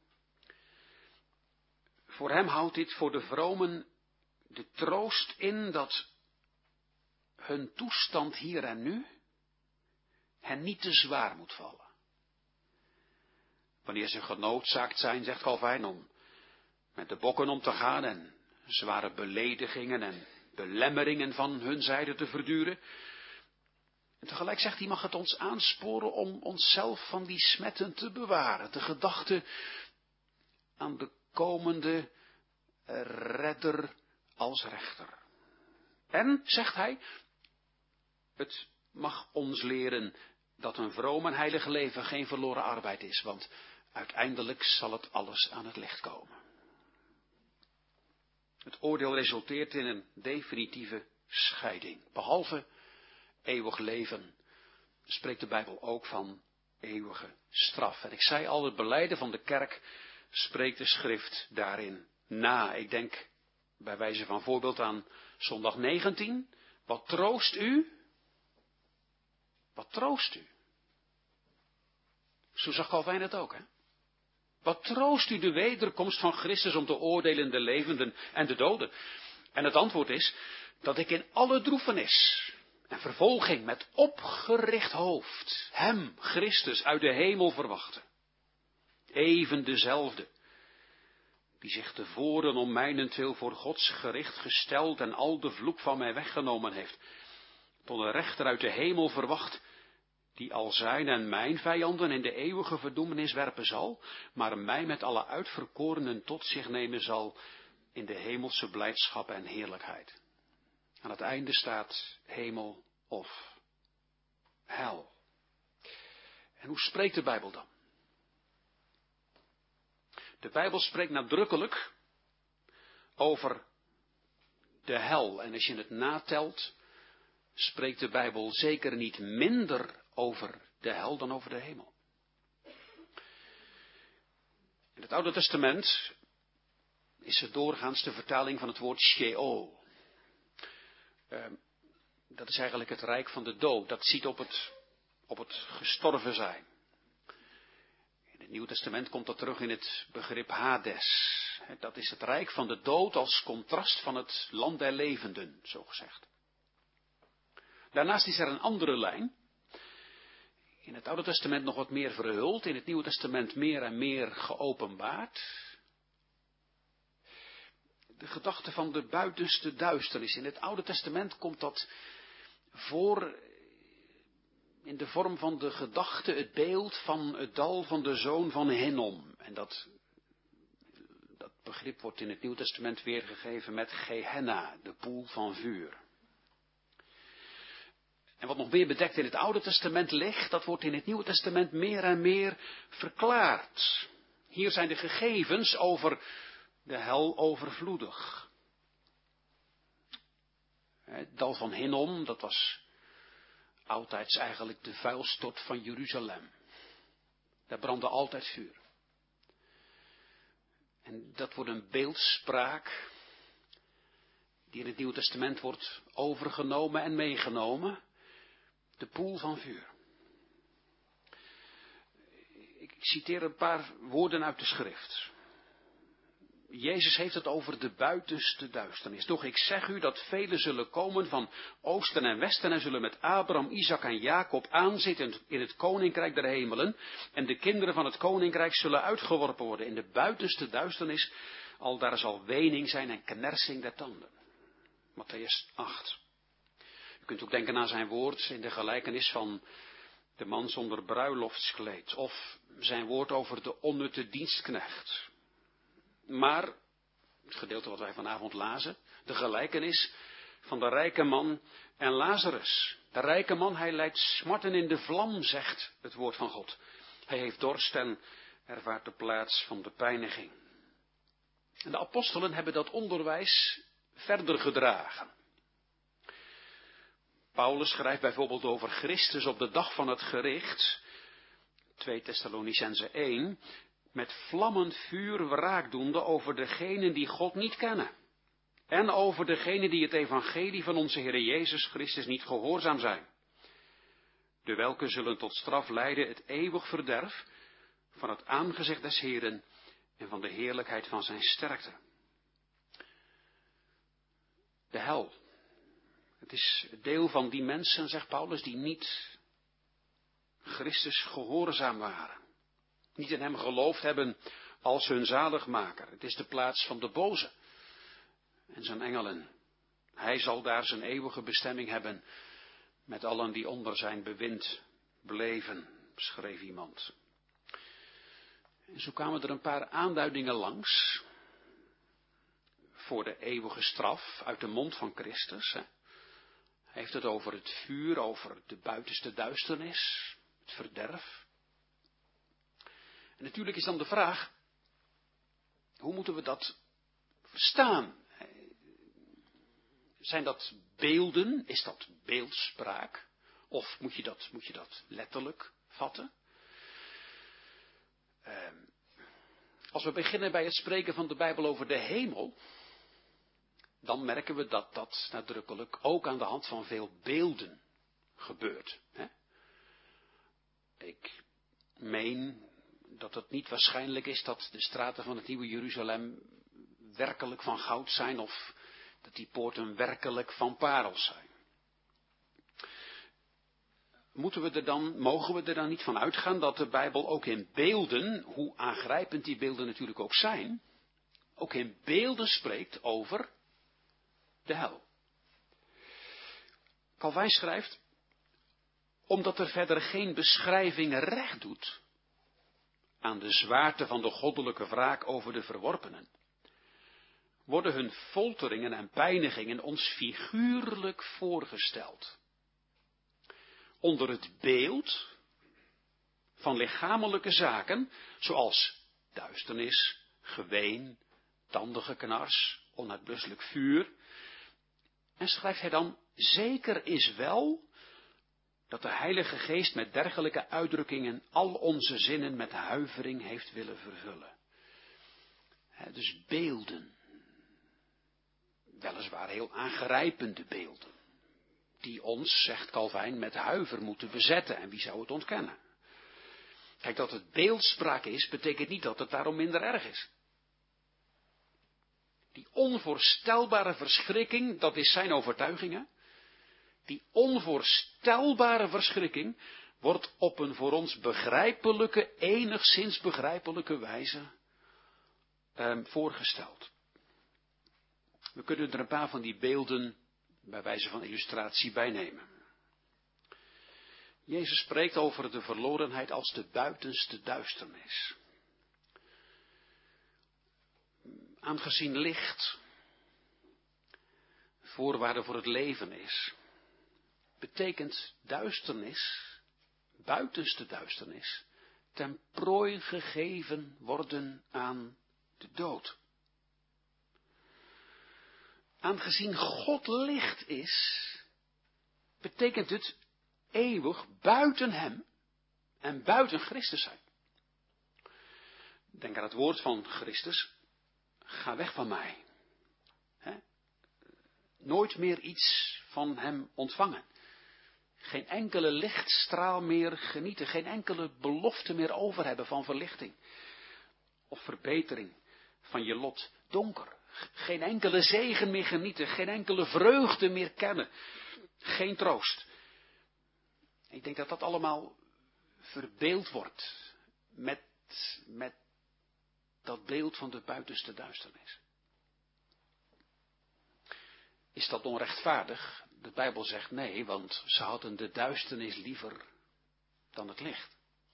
Voor hem houdt dit voor de vromen de troost in dat hun toestand hier en nu hen niet te zwaar moet vallen. Wanneer ze genoodzaakt zijn, zegt Calvijn, om met de bokken om te gaan en zware beledigingen en belemmeringen van hun zijde te verduren. En tegelijk zegt hij, mag het ons aansporen om onszelf van die smetten te bewaren. De gedachte aan de komende redder als rechter. En, zegt hij, het mag ons leren dat een vroom en heilig leven geen verloren arbeid is, want uiteindelijk zal het alles aan het licht komen. Het oordeel resulteert in een definitieve scheiding. Behalve eeuwig leven spreekt de Bijbel ook van eeuwige straf. En ik zei al, het belijden van de kerk spreekt de schrift daarin na. Ik denk bij wijze van voorbeeld aan zondag negentien. Wat troost u? Wat troost u? Zo zag Calvijn het ook, hè? Wat troost u de wederkomst van Christus om te oordelen de levenden en de doden? En het antwoord is dat ik in alle droefenis en vervolging met opgericht hoofd hem, Christus, uit de hemel verwachtte. Even dezelfde, die zich tevoren om mijnentwil voor Gods gericht gesteld en al de vloek van mij weggenomen heeft, tot een rechter uit de hemel verwacht, die al zijn en mijn vijanden in de eeuwige verdoemenis werpen zal, maar mij met alle uitverkorenen tot zich nemen zal in de hemelse blijdschap en heerlijkheid. Aan het einde staat hemel of hel. En hoe spreekt de Bijbel dan? De Bijbel spreekt nadrukkelijk over de hel. En als je het natelt, spreekt de Bijbel zeker niet minder over de hel dan over de hemel. In het Oude Testament is het doorgaans de vertaling van het woord Sheol. Uh, dat is eigenlijk het rijk van de dood. Dat ziet op het, op het gestorven zijn. In het Nieuwe Testament komt dat terug in het begrip Hades. Dat is het rijk van de dood als contrast van het land der levenden, zo gezegd. Daarnaast is er een andere lijn. In het Oude Testament nog wat meer verhuld, in het Nieuwe Testament meer en meer geopenbaard. De gedachte van de buitenste duisternis. In het Oude Testament komt dat voor in de vorm van de gedachte, het beeld van het dal van de zoon van Hinnom. En dat, dat begrip wordt in het Nieuw Testament weergegeven met Gehenna, de poel van vuur. En wat nog meer bedekt in het Oude Testament ligt, dat wordt in het Nieuwe Testament meer en meer verklaard. Hier zijn de gegevens over de hel overvloedig. Het dal van Hinnom, dat was oudtijds eigenlijk de vuilstort van Jeruzalem. Daar brandde altijd vuur. En dat wordt een beeldspraak die in het Nieuwe Testament wordt overgenomen en meegenomen. De poel van vuur. Ik citeer een paar woorden uit de schrift. Jezus heeft het over de buitenste duisternis. Doch ik zeg u dat velen zullen komen van oosten en westen en zullen met Abraham, Isaac en Jacob aanzitten in het koninkrijk der hemelen. En de kinderen van het koninkrijk zullen uitgeworpen worden in de buitenste duisternis. Al daar zal wening zijn en knersing der tanden. Mattheüs acht. U kunt ook denken aan zijn woord in de gelijkenis van de man zonder bruiloftskleed. Of zijn woord over de onnutte dienstknecht. Maar, het gedeelte wat wij vanavond lazen, de gelijkenis van de rijke man en Lazarus. De rijke man, hij lijdt smarten in de vlam, zegt het woord van God. Hij heeft dorst en ervaart de plaats van de pijniging. En de apostelen hebben dat onderwijs verder gedragen. Paulus schrijft bijvoorbeeld over Christus op de dag van het gericht, twee Thessalonicenzen één, met vlammend vuur wraakdoende over degenen die God niet kennen. En over degenen die het evangelie van onze Heer Jezus Christus niet gehoorzaam zijn. De welke zullen tot straf leiden het eeuwig verderf van het aangezicht des Heeren en van de heerlijkheid van zijn sterkte. De hel. Het is het deel van die mensen, zegt Paulus, die niet Christus gehoorzaam waren. Niet in hem geloofd hebben als hun zaligmaker. Het is de plaats van de boze en zijn engelen. Hij zal daar zijn eeuwige bestemming hebben met allen die onder zijn bewind bleven, schreef iemand. En zo kwamen er een paar aanduidingen langs voor de eeuwige straf uit de mond van Christus. Hè. Hij heeft het over het vuur, over de buitenste duisternis, het verderf. En natuurlijk is dan de vraag, hoe moeten we dat verstaan? Zijn dat beelden? Is dat beeldspraak? Of moet je dat, moet je dat letterlijk vatten? Uh, als we beginnen bij het spreken van de Bijbel over de hemel, dan merken we dat dat nadrukkelijk ook aan de hand van veel beelden gebeurt. Hè? Ik meen dat het niet waarschijnlijk is dat de straten van het Nieuwe Jeruzalem werkelijk van goud zijn of dat die poorten werkelijk van parels zijn. Moeten we er dan, mogen we er dan niet van uitgaan dat de Bijbel ook in beelden, hoe aangrijpend die beelden natuurlijk ook zijn, ook in beelden spreekt over de hel. Calvijn schrijft, omdat er verder geen beschrijving recht doet aan de zwaarte van de goddelijke wraak over de verworpenen, worden hun folteringen en pijnigingen ons figuurlijk voorgesteld. Onder het beeld van lichamelijke zaken, zoals duisternis, geween, tandengeknars, onuitblusselijk vuur. En schrijft hij dan, zeker is wel dat de Heilige Geest met dergelijke uitdrukkingen al onze zinnen met huivering heeft willen vervullen. He, dus beelden. Weliswaar heel aangrijpende beelden. Die ons, zegt Calvijn, met huiver moeten bezetten. En wie zou het ontkennen? Kijk, dat het beeldspraak is, betekent niet dat het daarom minder erg is. Die onvoorstelbare verschrikking, dat is zijn overtuiging, hè? Die onvoorstelbare verschrikking wordt op een voor ons begrijpelijke, enigszins begrijpelijke wijze eh, voorgesteld. We kunnen er een paar van die beelden bij wijze van illustratie bij nemen. Jezus spreekt over de verlorenheid als de buitenste duisternis. Aangezien licht voorwaarde voor het leven is, betekent duisternis, buitenste duisternis, ten prooi gegeven worden aan de dood. Aangezien God licht is, betekent het eeuwig buiten hem en buiten Christus zijn. Denk aan het woord van Christus, ga weg van mij. He? Nooit meer iets van hem ontvangen. Geen enkele lichtstraal meer genieten, geen enkele belofte meer over hebben van verlichting of verbetering van je lot. Donker, geen enkele zegen meer genieten, geen enkele vreugde meer kennen, geen troost. Ik denk dat dat allemaal verbeeld wordt met, met dat beeld van de buitenste duisternis. Is dat onrechtvaardig? De Bijbel zegt nee, want ze hadden de duisternis liever dan het licht.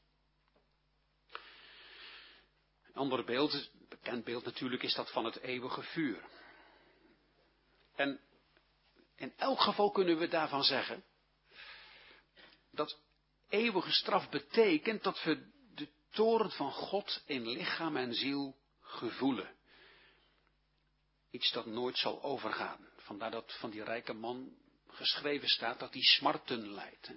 Een ander beeld, een bekend beeld natuurlijk, is dat van het eeuwige vuur. En in elk geval kunnen we daarvan zeggen dat eeuwige straf betekent dat we de toorn van God in lichaam en ziel gevoelen. Iets dat nooit zal overgaan. Vandaar dat van die rijke man geschreven staat dat hij smarten lijdt.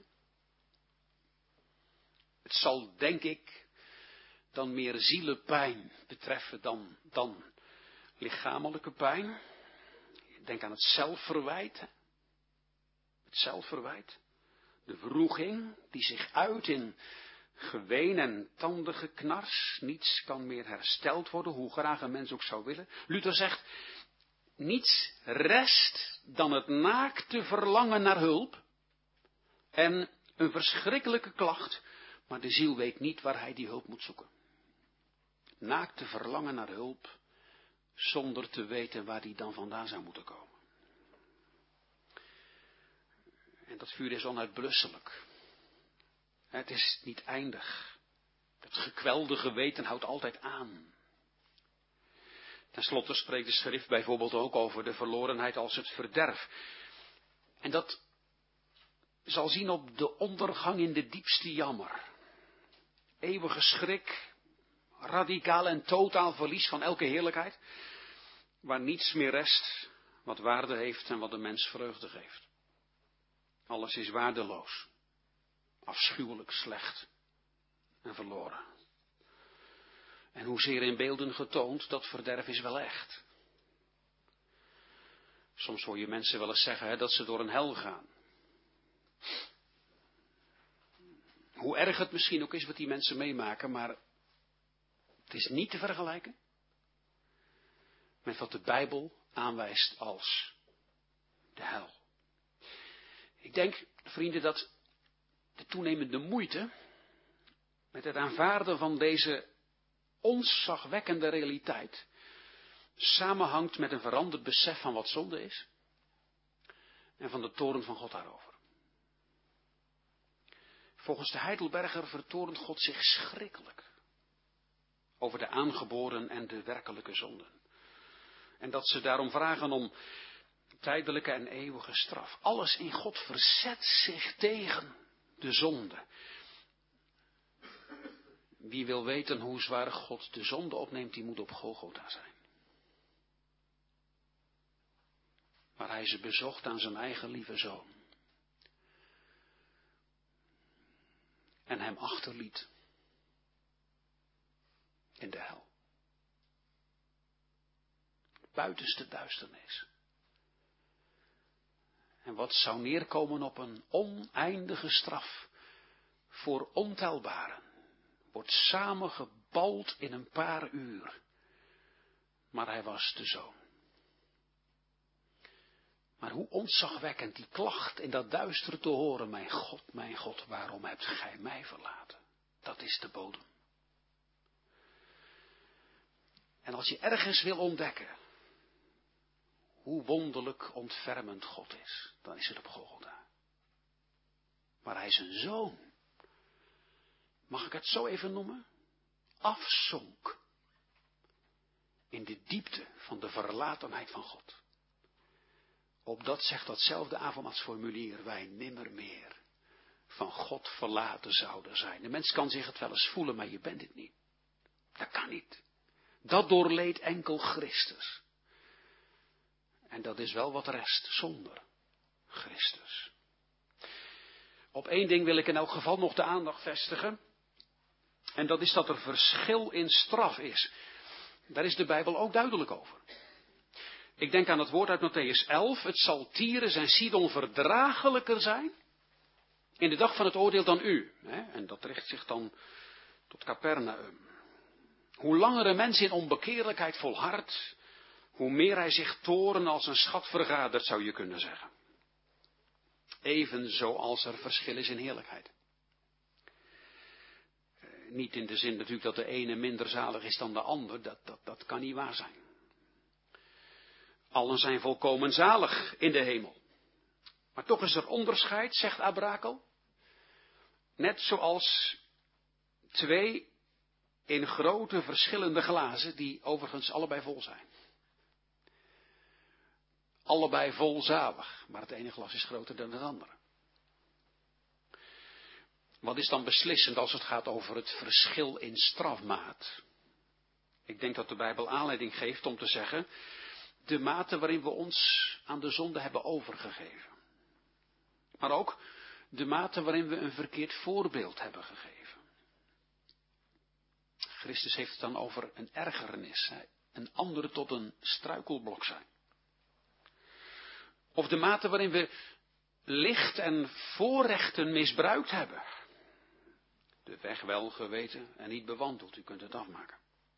Het zal, denk ik, dan meer zielenpijn betreffen dan, dan lichamelijke pijn. Denk aan het zelfverwijt. Het zelfverwijt. De wroeging die zich uit in geween en tandengeknars. Niets kan meer hersteld worden, hoe graag een mens ook zou willen. Luther zegt, niets rest dan het naakte verlangen naar hulp. En een verschrikkelijke klacht, maar de ziel weet niet waar hij die hulp moet zoeken. Naakte verlangen naar hulp, zonder te weten waar die dan vandaan zou moeten komen. En dat vuur is onuitblusselijk. Het is niet eindig. Het gekwelde geweten houdt altijd aan. Ten slotte spreekt de schrift bijvoorbeeld ook over de verlorenheid als het verderf. En dat zal zien op de ondergang in de diepste jammer. Eeuwige schrik, radicaal en totaal verlies van elke heerlijkheid, waar niets meer rest wat waarde heeft en wat de mens vreugde geeft. Alles is waardeloos, afschuwelijk slecht en verloren. En hoezeer in beelden getoond, dat verderf is wel echt. Soms hoor je mensen wel eens zeggen hè, dat ze door een hel gaan. Hoe erg het misschien ook is wat die mensen meemaken, maar het is niet te vergelijken met wat de Bijbel aanwijst als de hel. Ik denk, vrienden, dat de toenemende moeite met het aanvaarden van deze ontzagwekkende realiteit samenhangt met een veranderd besef van wat zonde is en van de toorn van God daarover. Volgens de Heidelberger vertoornt God zich schrikkelijk over de aangeboren en de werkelijke zonden. En dat ze daarom vragen om tijdelijke en eeuwige straf. Alles in God verzet zich tegen de zonde. Wie wil weten hoe zwaar God de zonde opneemt, die moet op Golgotha zijn. Waar hij ze bezocht aan zijn eigen lieve zoon. En hem achterliet in de hel. Buitenste duisternis. En wat zou neerkomen op een oneindige straf voor ontelbaren, wordt samengebald in een paar uur. Maar hij was de zoon. Maar hoe ontzagwekkend die klacht in dat duistere te horen, mijn God, mijn God, waarom hebt gij mij verlaten? Dat is de bodem. En als je ergens wil ontdekken hoe wonderlijk ontfermend God is, dan is het op Golgotha. Waar hij zijn zoon, mag ik het zo even noemen, afzonk In de diepte van de verlatenheid van God. Opdat zegt datzelfde avondmaalsformulier, wij nimmer meer van God verlaten zouden zijn. De mens kan zich het wel eens voelen, maar je bent het niet. Dat kan niet. Dat doorleed enkel Christus. En dat is wel wat rest zonder Christus. Op één ding wil ik in elk geval nog de aandacht vestigen. En dat is dat er verschil in straf is. Daar is de Bijbel ook duidelijk over. Ik denk aan het woord uit Mattheüs elf. Het zal Tyre en Sidon verdraaglijker zijn in de dag van het oordeel dan u. En dat richt zich dan tot Capernaum. Hoe langer een mens in onbekeerlijkheid volhardt, hoe meer hij zich toren als een schat vergadert, zou je kunnen zeggen. Even zoals er verschil is in heerlijkheid. Niet in de zin natuurlijk dat de ene minder zalig is dan de ander, dat, dat, dat kan niet waar zijn. Allen zijn volkomen zalig in de hemel. Maar toch is er onderscheid, zegt Abrakel. Net zoals twee in grote verschillende glazen, die overigens allebei vol zijn. Allebei vol zalig, maar het ene glas is groter dan het andere. Wat is dan beslissend als het gaat over het verschil in strafmaat? Ik denk dat de Bijbel aanleiding geeft om te zeggen, de mate waarin we ons aan de zonde hebben overgegeven. Maar ook de mate waarin we een verkeerd voorbeeld hebben gegeven. Christus heeft het dan over een ergernis, een andere tot een struikelblok zijn. Of de mate waarin we licht en voorrechten misbruikt hebben. De weg wel geweten en niet bewandeld, u kunt het afmaken.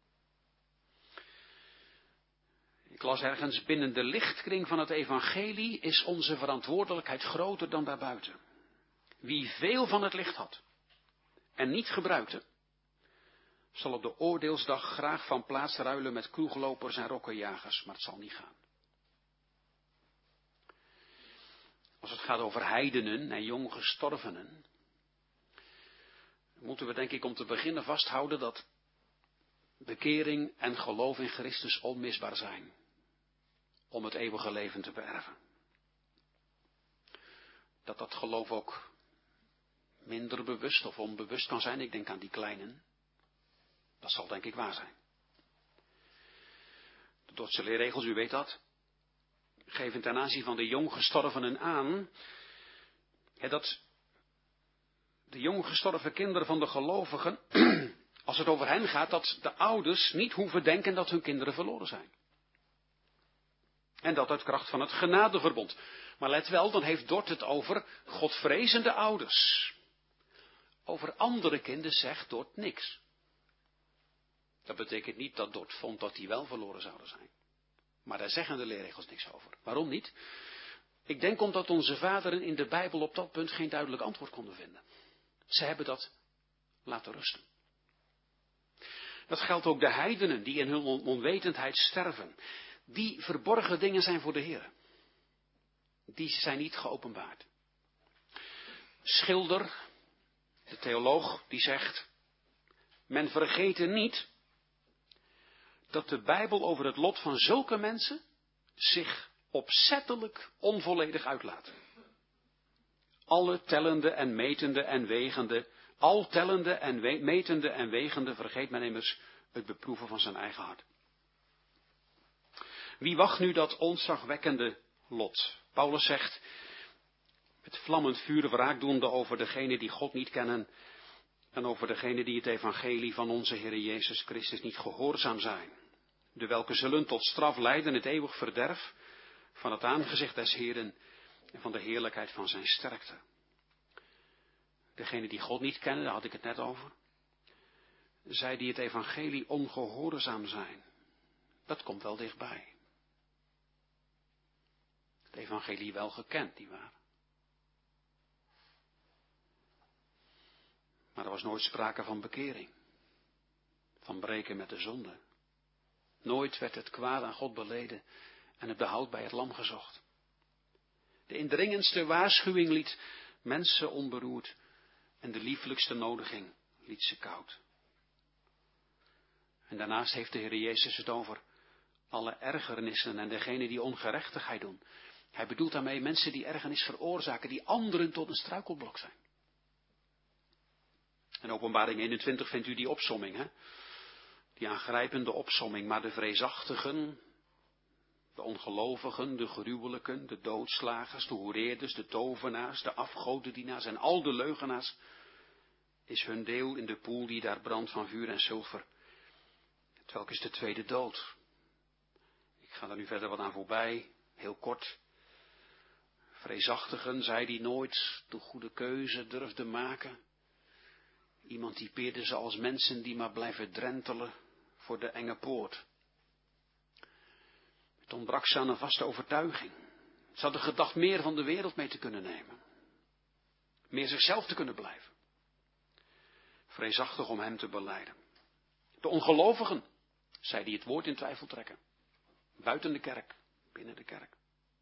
Ik las ergens, binnen de lichtkring van het evangelie is onze verantwoordelijkheid groter dan daarbuiten. Wie veel van het licht had en niet gebruikte, zal op de oordeelsdag graag van plaats ruilen met kroeglopers en rokkenjagers, maar het zal niet gaan. Als het gaat over heidenen en jong gestorvenen, moeten we denk ik om te beginnen vasthouden dat bekering en geloof in Christus onmisbaar zijn om het eeuwige leven te beërven. Dat dat geloof ook minder bewust of onbewust kan zijn, ik denk aan die kleinen, dat zal denk ik waar zijn. De Dordtse leerregels, u weet dat, geven ten aanzien van de jong gestorvenen aan, ja, dat de jong gestorven kinderen van de gelovigen, als het over hen gaat, dat de ouders niet hoeven denken dat hun kinderen verloren zijn. En dat uit kracht van het genadeverbond. Maar let wel, dan heeft Dort het over godvrezende ouders. Over andere kinderen zegt Dort niks. Dat betekent niet dat Dort vond dat die wel verloren zouden zijn. Maar daar zeggen de leerregels niks over. Waarom niet? Ik denk omdat onze vaderen in de Bijbel op dat punt geen duidelijk antwoord konden vinden. Ze hebben dat laten rusten. Dat geldt ook de heidenen die in hun onwetendheid sterven. Die verborgen dingen zijn voor de Heer. Die zijn niet geopenbaard. Schilder, de theoloog, die zegt, men vergete niet dat de Bijbel over het lot van zulke mensen zich opzettelijk onvolledig uitlaat. Alle tellende en metende en wegende, al tellende en we, metende en wegende vergeet men immers het beproeven van zijn eigen hart. Wie wacht nu dat ontzagwekkende lot? Paulus zegt, met vlammend vuur wraak doende over degenen die God niet kennen en over degenen die het evangelie van onze Heer Jezus Christus niet gehoorzaam zijn. De welke zullen tot straf leiden het eeuwig verderf van het aangezicht des Heeren en van de heerlijkheid van zijn sterkte. Degenen die God niet kennen, daar had ik het net over. Zij die het evangelie ongehoorzaam zijn. Dat komt wel dichtbij. Het evangelie wel gekend, nietwaar? Maar er was nooit sprake van bekering. Van breken met de zonde. Nooit werd het kwaad aan God beleden en het behoud bij het lam gezocht. De indringendste waarschuwing liet mensen onberoerd en de lieflijkste nodiging liet ze koud. En daarnaast heeft de Heer Jezus het over alle ergernissen en degenen die ongerechtigheid doen. Hij bedoelt daarmee mensen die ergernis veroorzaken, die anderen tot een struikelblok zijn. In Openbaring eenentwintig vindt u die opsomming, hè? Die aangrijpende opsomming. Maar de vreesachtigen, de ongelovigen, de gruwelijken, de doodslagers, de hoereerders, de tovenaars, de afgodendienaars en al de leugenaars, is hun deel in de poel die daar brandt van vuur en zilver. Welk is de tweede dood? Ik ga daar nu verder wat aan voorbij, heel kort. Vreesachtigen, zij die nooit de goede keuze durfden maken. Iemand typeerde ze als mensen die maar blijven drentelen voor de enge poort. Het ontbrak ze aan een vaste overtuiging. Ze hadden gedacht meer van de wereld mee te kunnen nemen. Meer zichzelf te kunnen blijven. Vreesachtig om hem te belijden. De ongelovigen, zij die het woord in twijfel trekken. Buiten de kerk, binnen de kerk.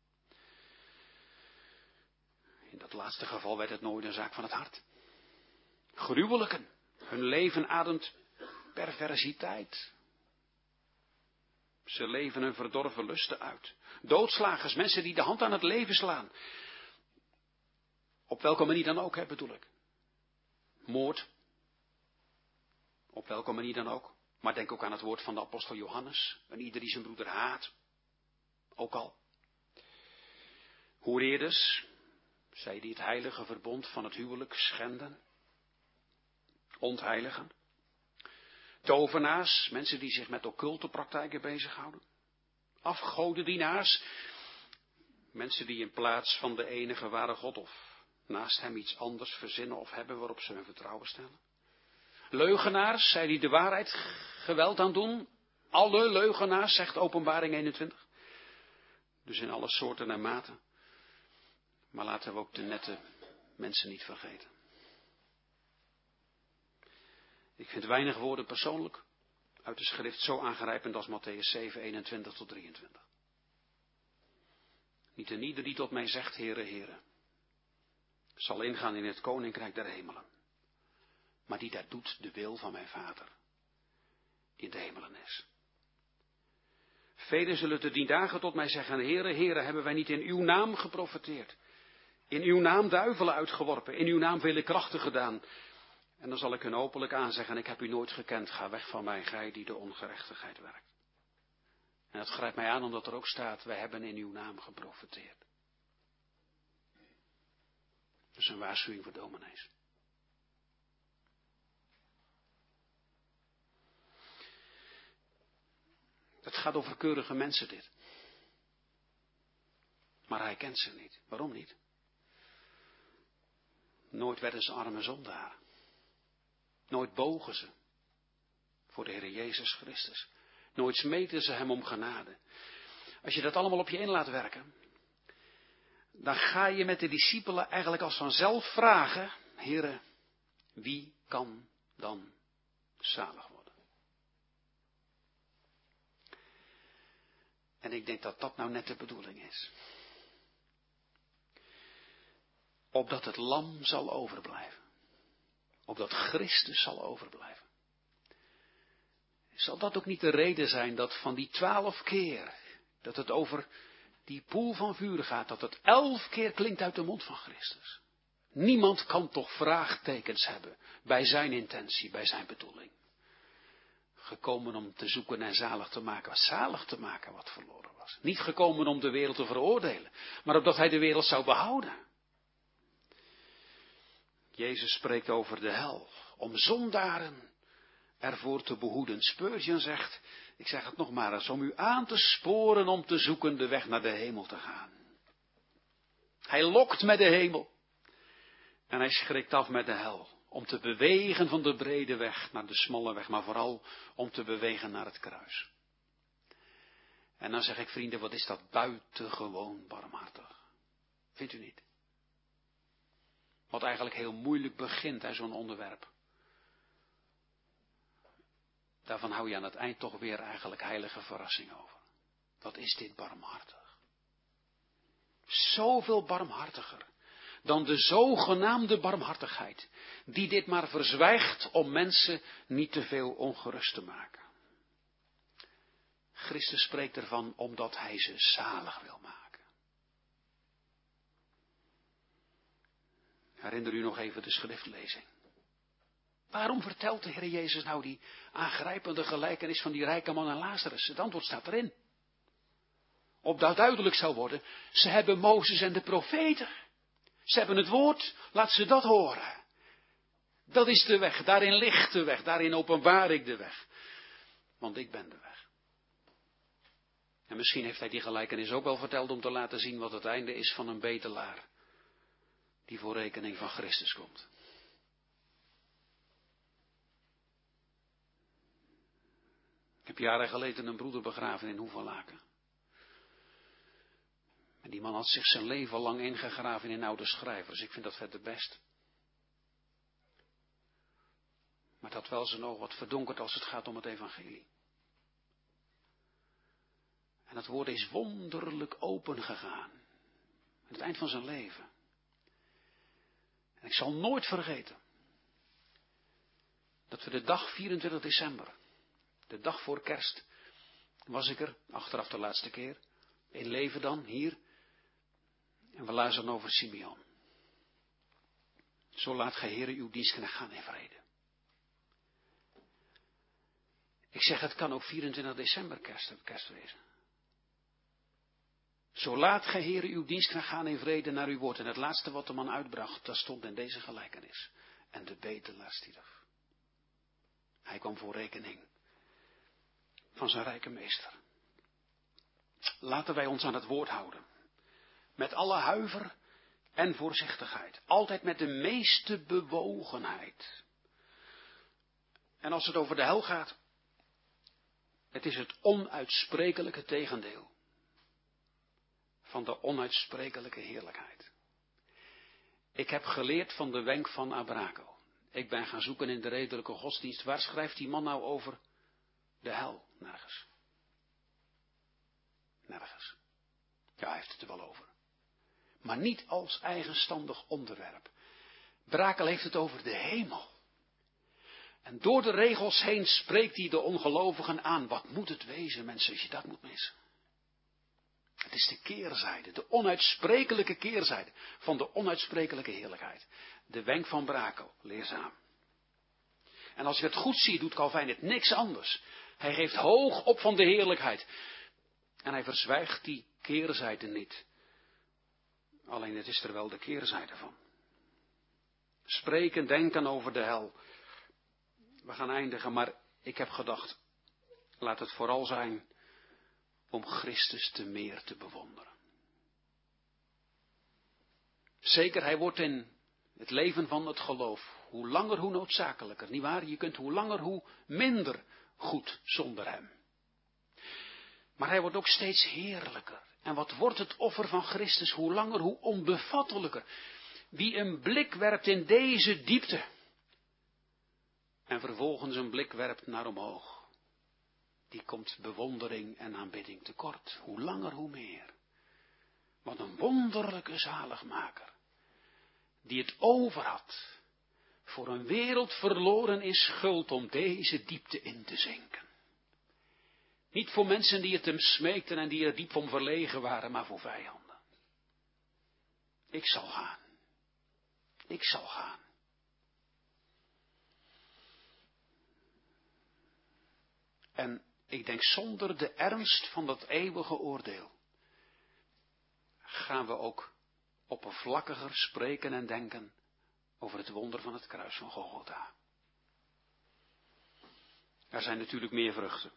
In dat laatste geval werd het nooit een zaak van het hart. Gruwelijken, hun leven ademt perversiteit. Ze leven hun verdorven lusten uit. Doodslagers, mensen die de hand aan het leven slaan. Op welke manier dan ook, hè, bedoel ik. Moord. Op welke manier dan ook. Maar denk ook aan het woord van de apostel Johannes. En ieder die zijn broeder haat. Ook al. Hoereerders. Zij die het heilige verbond van het huwelijk schenden. Ontheiligen. Tovenaars, mensen die zich met occulte praktijken bezighouden. Afgodendienaars, mensen die in plaats van de enige ware God of naast hem iets anders verzinnen of hebben waarop ze hun vertrouwen stellen. Leugenaars, zij die de waarheid geweld aan doen. Alle leugenaars, zegt Openbaring eenentwintig. Dus in alle soorten en maten. Maar laten we ook de nette mensen niet vergeten. Ik vind weinig woorden persoonlijk uit de schrift zo aangrijpend als Mattheüs zeven, eenentwintig tot drieëntwintig. Niet een ieder die tot mij zegt, Heere, Heere, zal ingaan in het koninkrijk der hemelen. Maar die daar doet de wil van mijn Vader, die in de hemelen is. Velen zullen te dien dagen tot mij zeggen, Heere, Heere, hebben wij niet in uw naam geprofeteerd? In uw naam duivelen uitgeworpen, in uw naam vele krachten gedaan. En dan zal ik hun openlijk aanzeggen, ik heb u nooit gekend, ga weg van mij, gij die de ongerechtigheid werkt. En dat grijpt mij aan omdat er ook staat, wij hebben in uw naam geprofeteerd. Dat is een waarschuwing voor dominees. Het gaat over keurige mensen dit. Maar hij kent ze niet. Waarom niet? Nooit werden ze arme zondaren. Nooit bogen ze voor de Heer Jezus Christus. Nooit smeten ze hem om genade. Als je dat allemaal op je in laat werken, dan ga je met de discipelen eigenlijk als vanzelf vragen, Heere, wie kan dan zalig worden? En ik denk dat dat nou net de bedoeling is. Opdat het lam zal overblijven. Opdat Christus zal overblijven. Zal dat ook niet de reden zijn dat van die twaalf keer, dat het over die poel van vuur gaat, dat het elf keer klinkt uit de mond van Christus? Niemand kan toch vraagtekens hebben bij zijn intentie, bij zijn bedoeling. Gekomen om te zoeken en zalig te maken, zalig te maken wat verloren was. Niet gekomen om de wereld te veroordelen, maar opdat hij de wereld zou behouden. Jezus spreekt over de hel, om zondaren ervoor te behoeden. Spurgeon zegt, ik zeg het nog maar eens, om u aan te sporen om te zoeken de weg naar de hemel te gaan. Hij lokt met de hemel en hij schrikt af met de hel. Om te bewegen van de brede weg naar de smalle weg, maar vooral om te bewegen naar het kruis. En dan zeg ik, vrienden, wat is dat buitengewoon barmhartig. Vindt u niet? Wat eigenlijk heel moeilijk begint bij zo'n onderwerp. Daarvan hou je aan het eind toch weer eigenlijk heilige verrassing over. Wat is dit barmhartig. Zoveel barmhartiger dan de zogenaamde barmhartigheid, die dit maar verzwijgt om mensen niet te veel ongerust te maken. Christus spreekt ervan omdat hij ze zalig wil maken. Herinner u nog even de schriftlezing. Waarom vertelt de Heer Jezus nou die aangrijpende gelijkenis van die rijke man en Lazarus? Het antwoord staat erin. Opdat duidelijk zou worden, ze hebben Mozes en de profeten. Ze hebben het woord, laat ze dat horen. Dat is de weg, daarin ligt de weg, daarin openbaar ik de weg. Want ik ben de weg. En misschien heeft hij die gelijkenis ook wel verteld om te laten zien wat het einde is van een bedelaar. Die voor rekening van Christus komt. Ik heb jaren geleden een broeder begraven in Hoevelaken. En die man had zich zijn leven lang ingegraven in oude schrijvers. Ik vind dat verder best. Maar dat wel zijn oog wat verdonkerd als het gaat om het evangelie. En het woord is wonderlijk open gegaan. Aan het eind van zijn leven. En ik zal nooit vergeten. Dat we de dag vierentwintig december. De dag voor kerst. Was ik er, achteraf de laatste keer. In leven dan, hier. En we luisteren over Simeon. Zo laat gij Heere uw dienstknecht gaan in vrede. Ik zeg, het kan ook vierentwintig december kerst, kerst wezen. Zo laat gij Heere uw dienstknecht gaan in vrede naar uw woord. En het laatste wat de man uitbracht, dat stond in deze gelijkenis. En de bedelaar stierf. Hij kwam voor rekening van zijn rijke meester. Laten wij ons aan het woord houden. Met alle huiver en voorzichtigheid. Altijd met de meeste bewogenheid. En als het over de hel gaat. Het is het onuitsprekelijke tegendeel. Van de onuitsprekelijke heerlijkheid. Ik heb geleerd van de wenk van Abraco. Ik ben gaan zoeken in de redelijke godsdienst. Waar schrijft die man nou over de hel? Nergens. Nergens. Ja, hij heeft het er wel over. Maar niet als eigenstandig onderwerp. Brakel heeft het over de hemel. En door de regels heen spreekt hij de ongelovigen aan. Wat moet het wezen, mensen, als je dat moet missen? Het is de keerzijde, de onuitsprekelijke keerzijde van de onuitsprekelijke heerlijkheid. De wenk van Brakel, leerzaam. En als je het goed ziet, doet Calvijn het niks anders. Hij geeft hoog op van de heerlijkheid. En hij verzwijgt die keerzijde niet. Alleen het is er wel de keerzijde van. Spreken, denken over de hel. We gaan eindigen, maar ik heb gedacht, laat het vooral zijn om Christus te meer te bewonderen. Zeker, hij wordt in het leven van het geloof hoe langer hoe noodzakelijker, nietwaar? Je kunt hoe langer hoe minder goed zonder hem. Maar hij wordt ook steeds heerlijker. En wat wordt het offer van Christus hoe langer hoe onbevattelijker. Wie een blik werpt in deze diepte en vervolgens een blik werpt naar omhoog, die komt bewondering en aanbidding tekort. Hoe langer hoe meer. Wat een wonderlijke zaligmaker, die het over had voor een wereld verloren in schuld om deze diepte in te zinken. Niet voor mensen die het hem smeekten en die er diep om verlegen waren, maar voor vijanden. Ik zal gaan. Ik zal gaan. En ik denk zonder de ernst van dat eeuwige oordeel gaan we ook oppervlakkiger spreken en denken over het wonder van het kruis van Golgotha. Er zijn natuurlijk meer vruchten.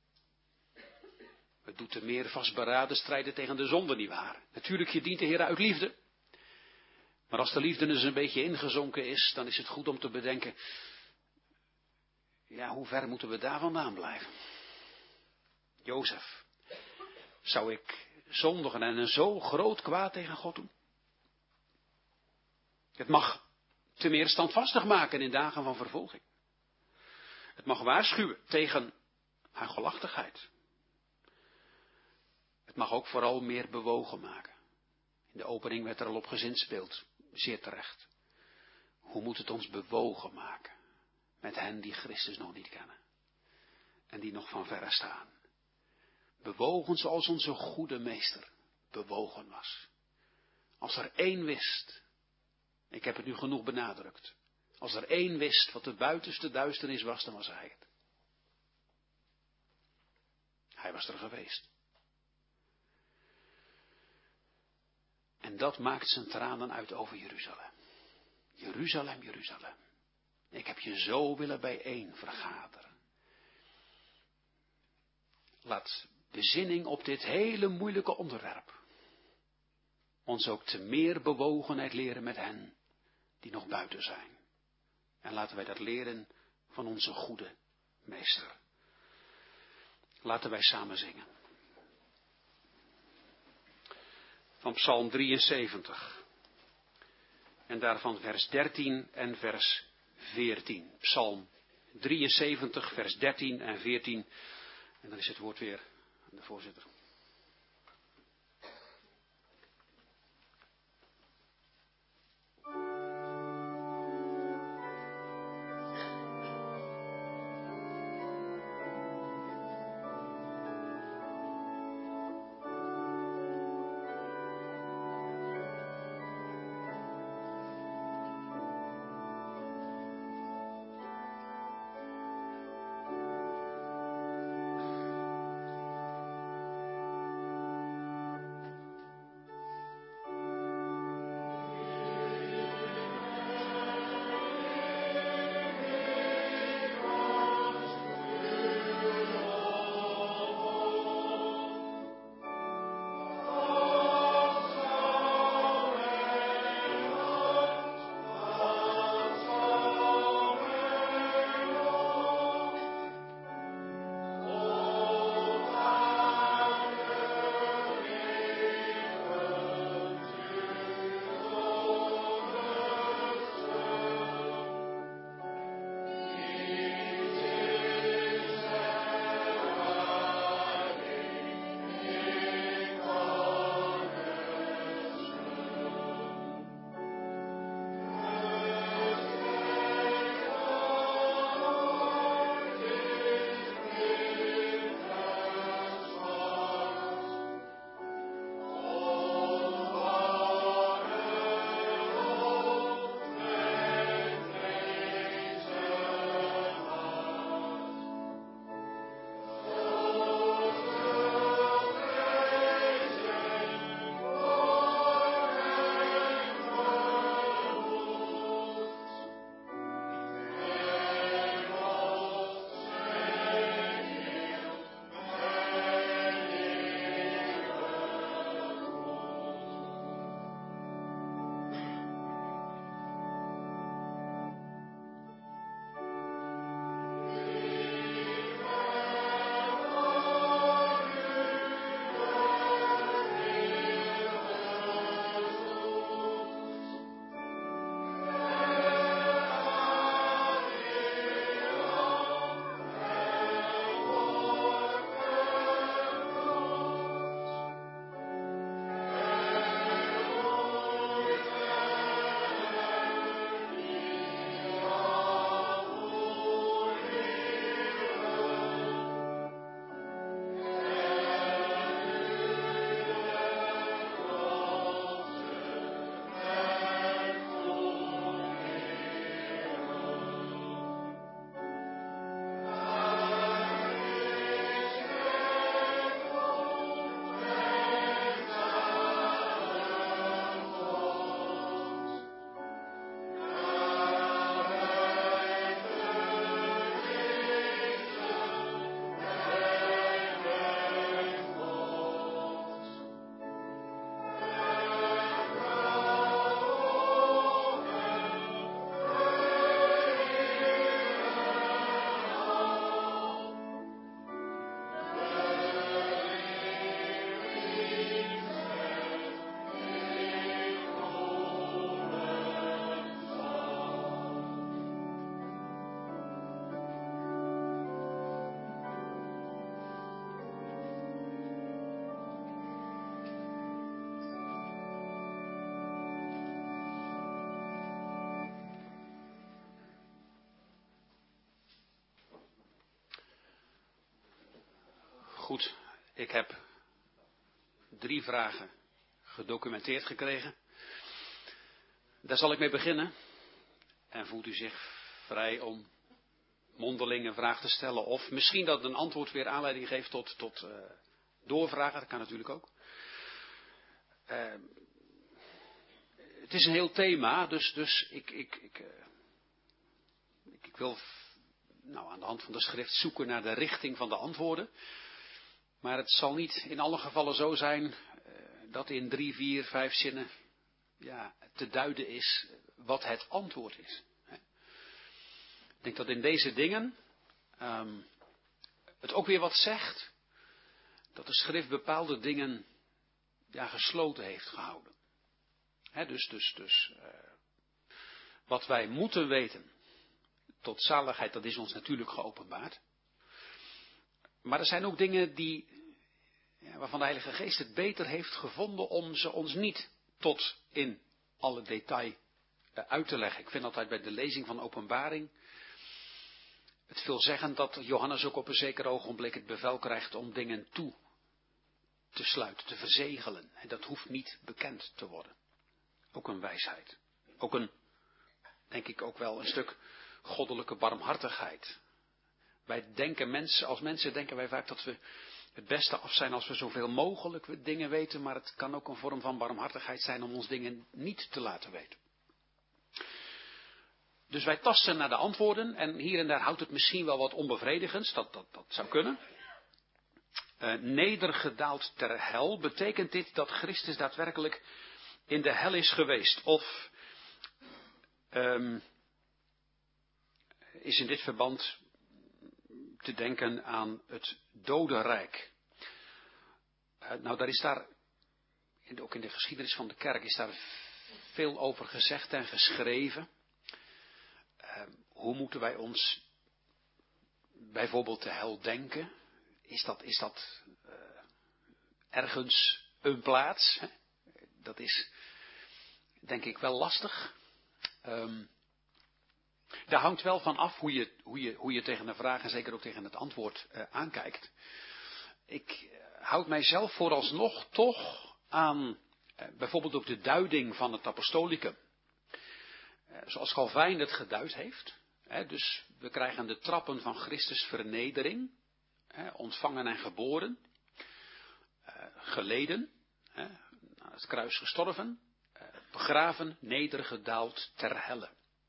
Het doet er meer vastberaden strijden tegen de zonde, nietwaar? Natuurlijk, je dient de Heer uit liefde. Maar als de liefde dus een beetje ingezonken is, dan is het goed om te bedenken, ja, hoe ver moeten we daar vandaan blijven? Jozef, zou ik zondigen en een zo groot kwaad tegen God doen? Het mag te meer standvastig maken in dagen van vervolging. Het mag waarschuwen tegen huichelachtigheid. Het mag ook vooral meer bewogen maken. In de opening werd er al op gezinspeeld, zeer terecht. Hoe moet het ons bewogen maken met hen die Christus nog niet kennen en die nog van verre staan? Bewogen zoals onze goede meester bewogen was. Als er één wist, ik heb het nu genoeg benadrukt. Als er één wist wat de buitenste duisternis was, dan was hij het. Hij was er geweest. En dat maakt zijn tranen uit over Jeruzalem. Jeruzalem, Jeruzalem. Ik heb je zo willen bijeen vergaderen. Laat bezinning op dit hele moeilijke onderwerp ons ook te meer bewogenheid leren met hen die nog buiten zijn. En laten wij dat leren van onze goede meester. Laten wij samen zingen. Van Psalm drieënzeventig. En daarvan vers dertien en vers veertien. Psalm drieënzeventig, vers dertien en veertien. En dan is het woord weer aan de voorzitter. Goed, Ik heb drie vragen gedocumenteerd gekregen. Daar zal ik mee beginnen. En voelt u zich vrij om mondeling een vraag te stellen. Of misschien dat een antwoord weer aanleiding geeft tot, tot uh, doorvragen. Dat kan natuurlijk ook. Uh, het is een heel thema. Dus, dus ik, ik, ik, uh, ik, ik wil nou, aan de hand van de schrift zoeken naar de richting van de antwoorden. Maar het zal niet in alle gevallen zo zijn uh, dat in drie, vier, vijf zinnen ja, te duiden is wat het antwoord is. Ik denk dat in deze dingen um, het ook weer wat zegt dat de schrift bepaalde dingen ja, gesloten heeft gehouden. He, dus dus, dus uh, wat wij moeten weten tot zaligheid, dat is ons natuurlijk geopenbaard. Maar er zijn ook dingen die, ja, waarvan de Heilige Geest het beter heeft gevonden om ze ons niet tot in alle detail uh, uit te leggen. Ik vind altijd bij de lezing van Openbaring het veelzeggend dat Johannes ook op een zeker ogenblik het bevel krijgt om dingen toe te sluiten, te verzegelen. En dat hoeft niet bekend te worden. Ook een wijsheid. Ook een, denk ik ook wel een stuk goddelijke barmhartigheid. Wij denken mensen, als mensen denken wij vaak dat we het beste af zijn als we zoveel mogelijk dingen weten. Maar het kan ook een vorm van barmhartigheid zijn om ons dingen niet te laten weten. Dus wij tasten naar de antwoorden en hier en daar houdt het misschien wel wat onbevredigends, dat, dat, dat zou kunnen. Uh, nedergedaald ter hel, betekent dit dat Christus daadwerkelijk in de hel is geweest? Of um, is in dit verband te denken aan het dodenrijk? Uh, nou, daar is daar, ook in de geschiedenis van de kerk, is daar veel over gezegd en geschreven. Uh, hoe moeten wij ons bijvoorbeeld de hel denken? Is dat, is dat uh, ergens een plaats? Hè? Dat is denk ik wel lastig. Um, daar hangt wel van af hoe je, hoe, je, hoe je tegen de vraag en zeker ook tegen het antwoord uh, aankijkt. Ik uh, houd mijzelf vooralsnog toch aan uh, bijvoorbeeld ook de duiding van het apostolicum. Uh, zoals Calvijn het geduid heeft. Hè, dus we krijgen de trappen van Christus vernedering. Hè, ontvangen en geboren. Uh, geleden. Hè, aan het kruis gestorven. Uh, begraven, nedergedaald ter helle.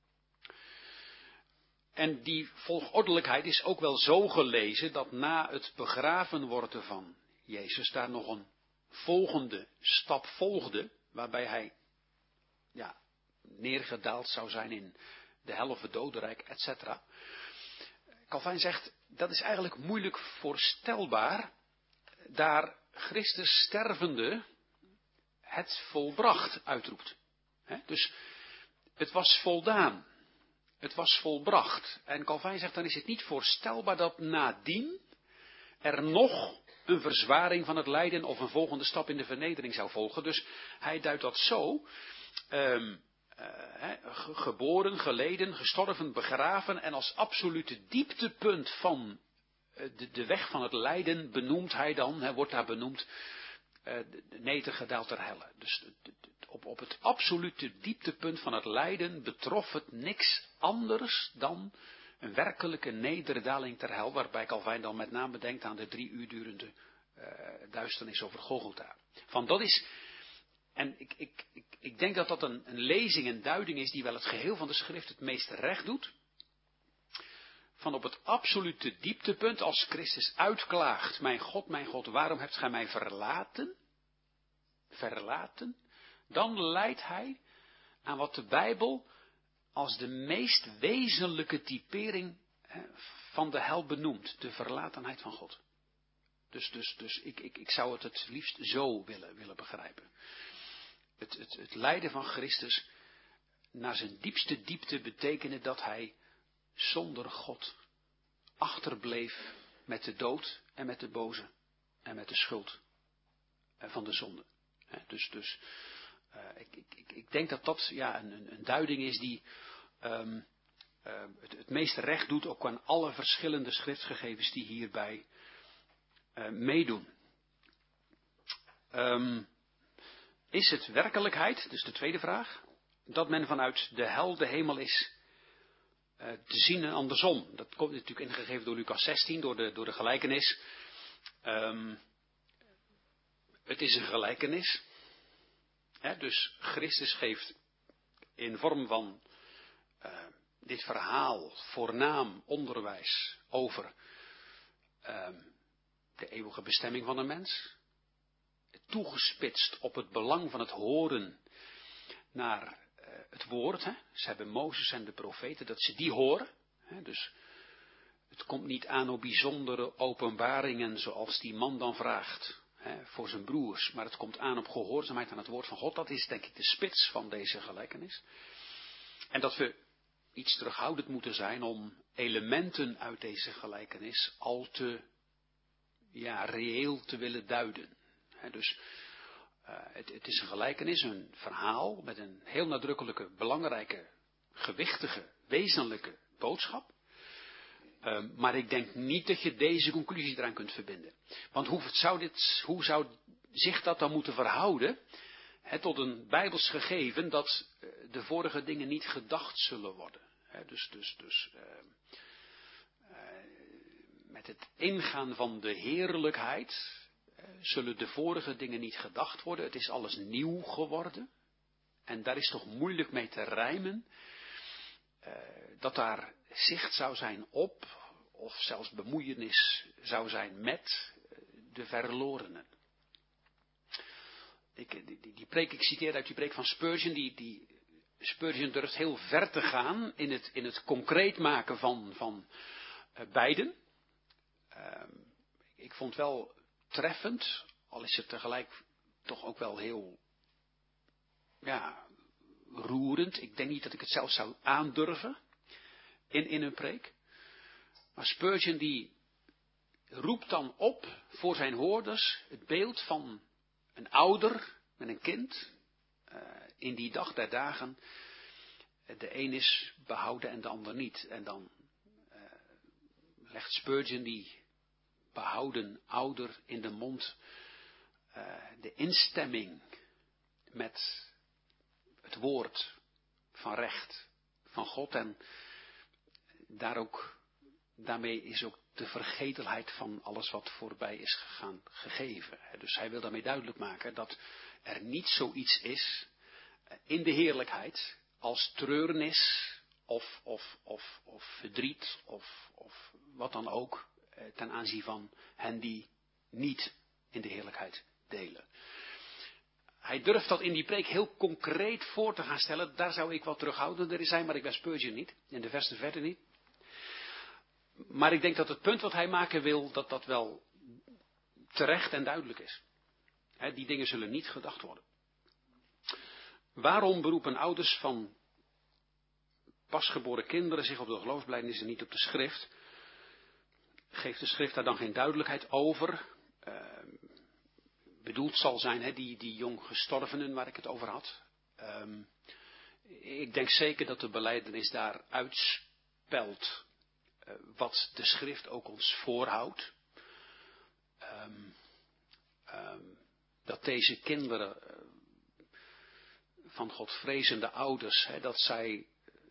En die volgordelijkheid is ook wel zo gelezen dat na het begraven worden van Jezus daar nog een volgende stap volgde. Waarbij hij ja, neergedaald zou zijn in de hel of het dodenrijk, et cetera. Calvijn zegt, dat is eigenlijk moeilijk voorstelbaar. Daar Christus stervende het volbracht uitroept. He, dus het was voldaan. Het was volbracht. En Calvijn zegt, dan is het niet voorstelbaar dat nadien er nog een verzwaring van het lijden of een volgende stap in de vernedering zou volgen. Dus hij duidt dat zo. Um, uh, he, geboren, geleden, gestorven, begraven en als absolute dieptepunt van de, de weg van het lijden benoemt hij dan, he, wordt daar benoemd, uh, nedergedaald ter helle. Dus de, de, op, op het absolute dieptepunt van het lijden betrof het niks anders dan een werkelijke nederdaling ter hel, waarbij Calvijn dan met name denkt aan de drie uur durende uh, duisternis over Golgotha. Van dat is, en ik, ik, ik, ik denk dat dat een, een lezing en duiding is die wel het geheel van de schrift het meest recht doet. Van op het absolute dieptepunt, als Christus uitklaagt, mijn God, mijn God, waarom hebt gij mij verlaten? Verlaten? Dan leidt hij aan wat de Bijbel als de meest wezenlijke typering van de hel benoemt. De verlatenheid van God. Dus, dus, dus ik, ik, ik zou het het liefst zo willen, willen begrijpen. Het, het, het lijden van Christus naar zijn diepste diepte betekende dat hij zonder God achterbleef met de dood en met de boze en met de schuld van de zonde. Dus, dus uh, ik, ik, ik denk dat dat ja, een, een duiding is die um, uh, het, het meeste recht doet ook aan alle verschillende schriftgegevens die hierbij uh, meedoen. Um, is het werkelijkheid, dus de tweede vraag, dat men vanuit de hel de hemel is uh, te zien en andersom? Dat komt natuurlijk ingegeven door Lucas zestien, door de, door de gelijkenis. Um, het is een gelijkenis. Hè, dus Christus geeft in vorm van uh, dit verhaal voornaam onderwijs over uh, de eeuwige bestemming van een mens. Toegespitst op het belang van het horen naar uh, het woord. Hè. Ze hebben Mozes en de profeten, dat ze die horen. Hè. Dus het komt niet aan op bijzondere openbaringen zoals die man dan vraagt. Hè, voor zijn broers. Maar het komt aan op gehoorzaamheid aan het woord van God. Dat is denk ik de spits van deze gelijkenis. En dat we iets terughoudend moeten zijn om elementen uit deze gelijkenis al te ja, reëel te willen duiden. He, dus uh, het, het is een gelijkenis, een verhaal met een heel nadrukkelijke, belangrijke, gewichtige, wezenlijke boodschap. Uh, maar ik denk niet dat je deze conclusie eraan kunt verbinden. Want hoe zou, dit, hoe zou zich dat dan moeten verhouden he, tot een bijbels gegeven dat uh, de vorige dingen niet gedacht zullen worden. He, dus dus, dus uh, uh, met het ingaan van de heerlijkheid zullen de vorige dingen niet gedacht worden. Het is alles nieuw geworden. En daar is toch moeilijk mee te rijmen. Uh, dat daar zicht zou zijn op, of zelfs bemoeienis zou zijn met de verlorenen. Ik, die, die, die preek, ik citeer uit die preek van Spurgeon. Die, die Spurgeon durft heel ver te gaan in het, in het concreet maken van, van uh, beiden. Uh, ik vond wel treffend, al is het tegelijk toch ook wel heel ja, roerend. Ik denk niet dat ik het zelf zou aandurven in, in een preek. Maar Spurgeon die roept dan op voor zijn hoorders het beeld van een ouder met een kind. Uh, in die dag der dagen. De een is behouden en de ander niet. En dan uh, legt Spurgeon die behouden ouder in de mond uh, de instemming met het woord van recht van God. En daar ook, daarmee is ook de vergetelheid van alles wat voorbij is gegaan gegeven. Dus hij wil daarmee duidelijk maken dat er niet zoiets is in de heerlijkheid als treurnis of, of, of, of verdriet of, of wat dan ook ten aanzien van hen die niet in de heerlijkheid delen. Hij durft dat in die preek heel concreet voor te gaan stellen. Daar zou ik wat terughoudender in zijn, maar ik ben Spurgeon niet. In de versen verder niet. Maar ik denk dat het punt wat hij maken wil, dat dat wel terecht en duidelijk is. He, die dingen zullen niet gedacht worden. Waarom beroepen ouders van pasgeboren kinderen zich op de geloofsbelijdenis en niet op de schrift? Geeft de schrift daar dan geen duidelijkheid over? Uh, bedoeld zal zijn, he, die, die jong gestorvenen waar ik het over had. Um, ik denk zeker dat de belijdenis daar uitspelt uh, wat de schrift ook ons voorhoudt. Um, um, dat deze kinderen uh, van godvrezende ouders, he, dat zij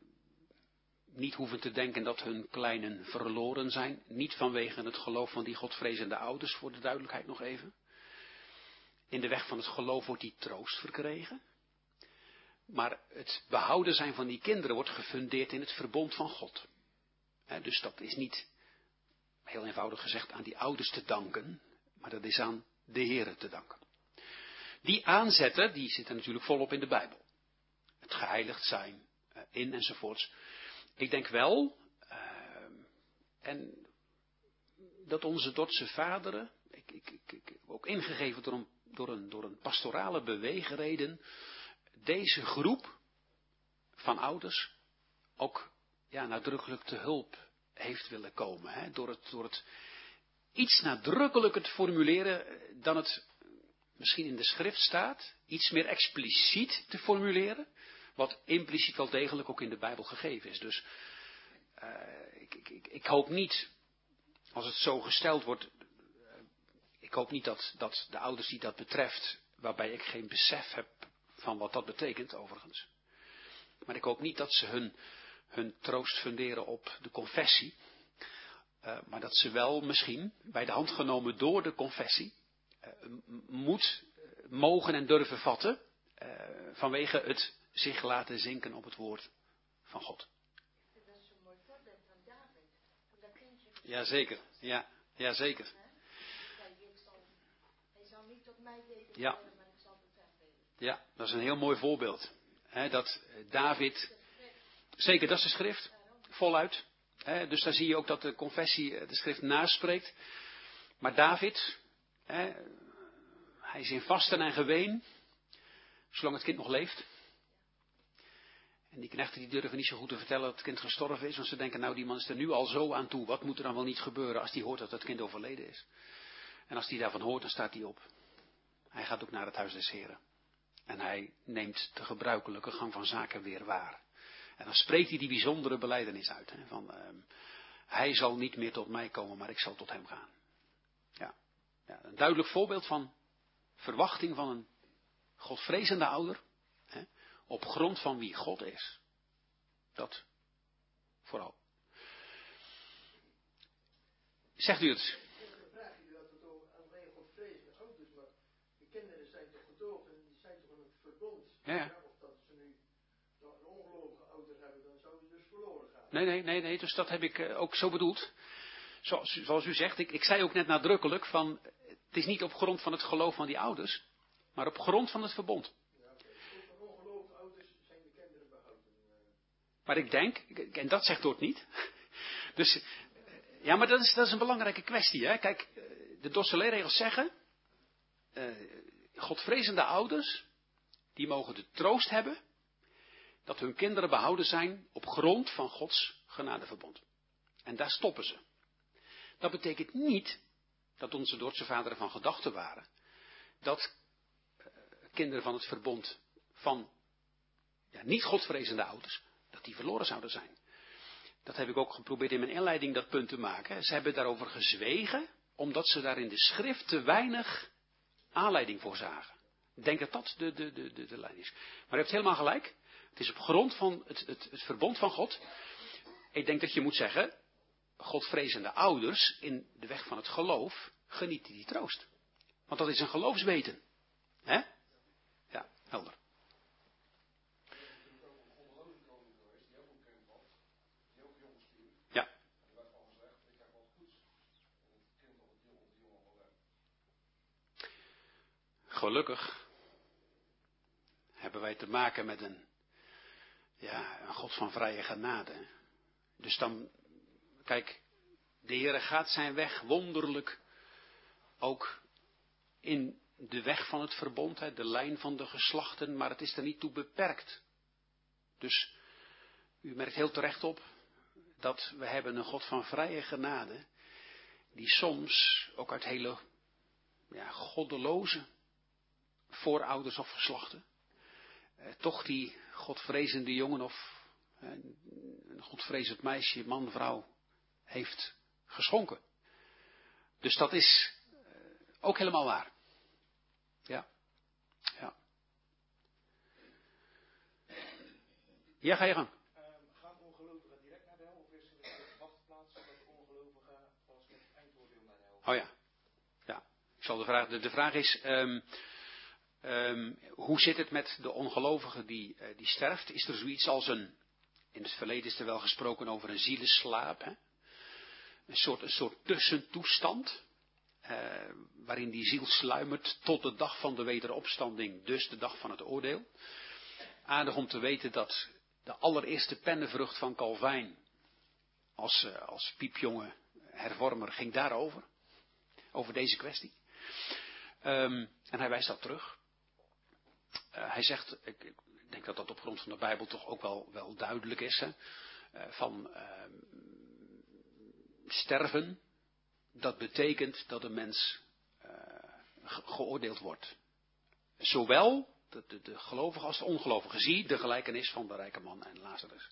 niet hoeven te denken dat hun kleinen verloren zijn. Niet vanwege het geloof van die godvrezende ouders, voor de duidelijkheid nog even. In de weg van het geloof wordt die troost verkregen. Maar het behouden zijn van die kinderen wordt gefundeerd in het verbond van God. He, dus dat is niet, heel eenvoudig gezegd, aan die ouders te danken. Maar dat is aan de Heere te danken. Die aanzetten, die zitten natuurlijk volop in de Bijbel. Het geheiligd zijn, in enzovoorts. Ik denk wel, uh, en dat onze Dordtse vaderen, ik, ik, ik, ik, ook ingegeven door een, door, een, door een pastorale beweegreden, deze groep van ouders ook ja, nadrukkelijk te hulp heeft willen komen. Hè, door, het, door het iets nadrukkelijker te formuleren dan het misschien in de schrift staat, iets meer expliciet te formuleren. Wat impliciet wel degelijk ook in de Bijbel gegeven is. Dus uh, ik, ik, ik, ik hoop niet, als het zo gesteld wordt, uh, ik ik hoop niet dat, dat de ouders die dat betreft, waarbij ik geen besef heb van wat dat betekent overigens. Maar ik hoop niet dat ze hun, hun troost funderen op de confessie. Uh, maar dat ze wel misschien, bij de hand genomen door de confessie, uh, moet, uh, mogen en durven vatten. Uh, vanwege het zich laten zinken op het woord van God. Dat is zo'n mooi voorbeeld van David. Van dat kindje. Jazeker, ja, jazeker. Hij zal niet tot mij delen, Ja. maar ik zal tot hem delen. Ja, dat is een heel mooi voorbeeld. He, dat David, zeker dat is de schrift, voluit. He, dus daar zie je ook dat de confessie de schrift naspreekt. Maar David, he, hij is in vasten en geween, zolang het kind nog leeft. En die knechten die durven niet zo goed te vertellen dat het kind gestorven is. Want ze denken, nou die man is er nu al zo aan toe. Wat moet er dan wel niet gebeuren als die hoort dat het kind overleden is. En als hij daarvan hoort, dan staat hij op. Hij gaat ook naar het huis des Heren. En hij neemt de gebruikelijke gang van zaken weer waar. En dan spreekt hij die bijzondere belijdenis uit. Hè, van, uh, hij zal niet meer tot mij komen, maar ik zal tot hem gaan. Ja, ja, een duidelijk voorbeeld van verwachting van een godvrezende ouder. Hè, op grond van wie God is. Dat vooral. Zegt u het? Ja, ja. Of dat ze nu een ongelovige ouder hebben, dan zouden ze dus verloren gaan. Nee, nee, nee, nee, dus dat heb ik uh, ook zo bedoeld. Zoals, zoals u zegt, ik, ik zei ook net nadrukkelijk van, het is niet op grond van het geloof van die ouders, maar op grond van het verbond. Ja, okay. Van ongelovige ouders zijn de kinderen behouden. Maar ik denk, en dat zegt Dort niet, dus, ja, maar dat is, dat is een belangrijke kwestie, hè. Kijk, de Dosselaerregels zeggen, uh, godvrezende ouders, die mogen de troost hebben dat hun kinderen behouden zijn op grond van Gods genadeverbond. En daar stoppen ze. Dat betekent niet dat onze Dordtse vaderen van gedachten waren dat uh, kinderen van het verbond van ja, niet godvrezende ouders, dat die verloren zouden zijn. Dat heb ik ook geprobeerd in mijn inleiding dat punt te maken. Ze hebben daarover gezwegen, omdat ze daar in de schrift te weinig aanleiding voor zagen. Ik denk dat dat de, de, de, de, de lijn is. Maar u hebt helemaal gelijk. Het is op grond van het, het, het verbond van God. Ik denk dat je moet zeggen, godvrezende ouders in de weg van het geloof genieten die troost. Want dat is een geloofsweten. Hè? Ja, helder. Ja. Gelukkig hebben wij te maken met een, ja, een God van vrije genade. Dus dan, kijk, de Heere gaat zijn weg wonderlijk ook in de weg van het verbond, hè, de lijn van de geslachten, maar het is er niet toe beperkt. Dus u merkt heel terecht op dat we hebben een God van vrije genade, die soms ook uit hele ja, goddeloze voorouders of geslachten, eh, toch die godvrezende jongen of eh, een godvrezend meisje, man, vrouw, heeft geschonken. Dus dat is eh, ook helemaal waar. Ja. Ja. Ja, ga je gang. Um, gaan ongelovigen direct naar de hel of is er een wachtplaats zodat ongelovigen pas met het eindoordeel naar de hel? Oh ja. Ja. Ik zal de vraag, de, de vraag is, um, um, hoe zit het met de ongelovige die, uh, die sterft? Is er zoiets als een, in het verleden is er wel gesproken over een zieleslaap, hè? Een soort, een soort tussentoestand, uh, waarin die ziel sluimert tot de dag van de wederopstanding, dus de dag van het oordeel. Aardig om te weten dat de allereerste pennenvrucht van Calvijn, als, uh, als piepjonge hervormer, ging daarover. Over deze kwestie. Um, en hij wijst dat terug. Uh, hij zegt, ik, ik denk dat dat op grond van de Bijbel toch ook wel, wel duidelijk is. Hè? Uh, van uh, sterven, dat betekent dat een mens uh, ge- geoordeeld wordt. Zowel de, de, de gelovige als de ongelovige. Zie de gelijkenis van de rijke man en Lazarus.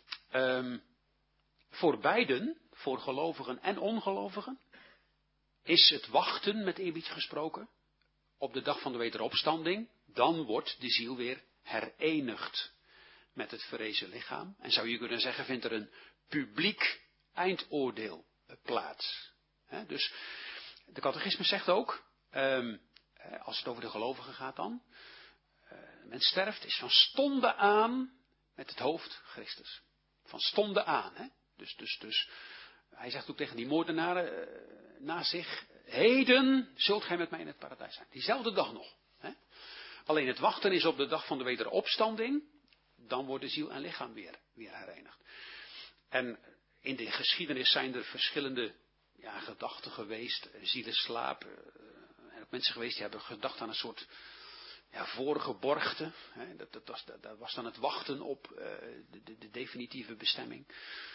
Um, voor beiden, voor gelovigen en ongelovigen, is het wachten, met eerbied gesproken, op de dag van de wederopstanding. Dan wordt de ziel weer herenigd met het verrezen lichaam. En zou je kunnen zeggen, vindt er een publiek eindoordeel plaats. He, dus de catechismus zegt ook, um, als het over de gelovigen gaat dan, uh, men sterft is van stonde aan met het hoofd Christus. Van stonde aan. Hè? Dus, dus, dus hij zegt ook tegen die moordenaren uh, na zich, heden zult gij met mij in het paradijs zijn. Diezelfde dag nog. Hè? Alleen het wachten is op de dag van de wederopstanding. Dan worden ziel en lichaam weer, weer herenigd. En in de geschiedenis zijn er verschillende ja, gedachten geweest. Zieleslaap. Er zijn ook mensen geweest die hebben gedacht aan een soort ja, voorgeborgte. Hè, dat, dat, was, dat, dat was dan het wachten op uh, de, de, de definitieve bestemming.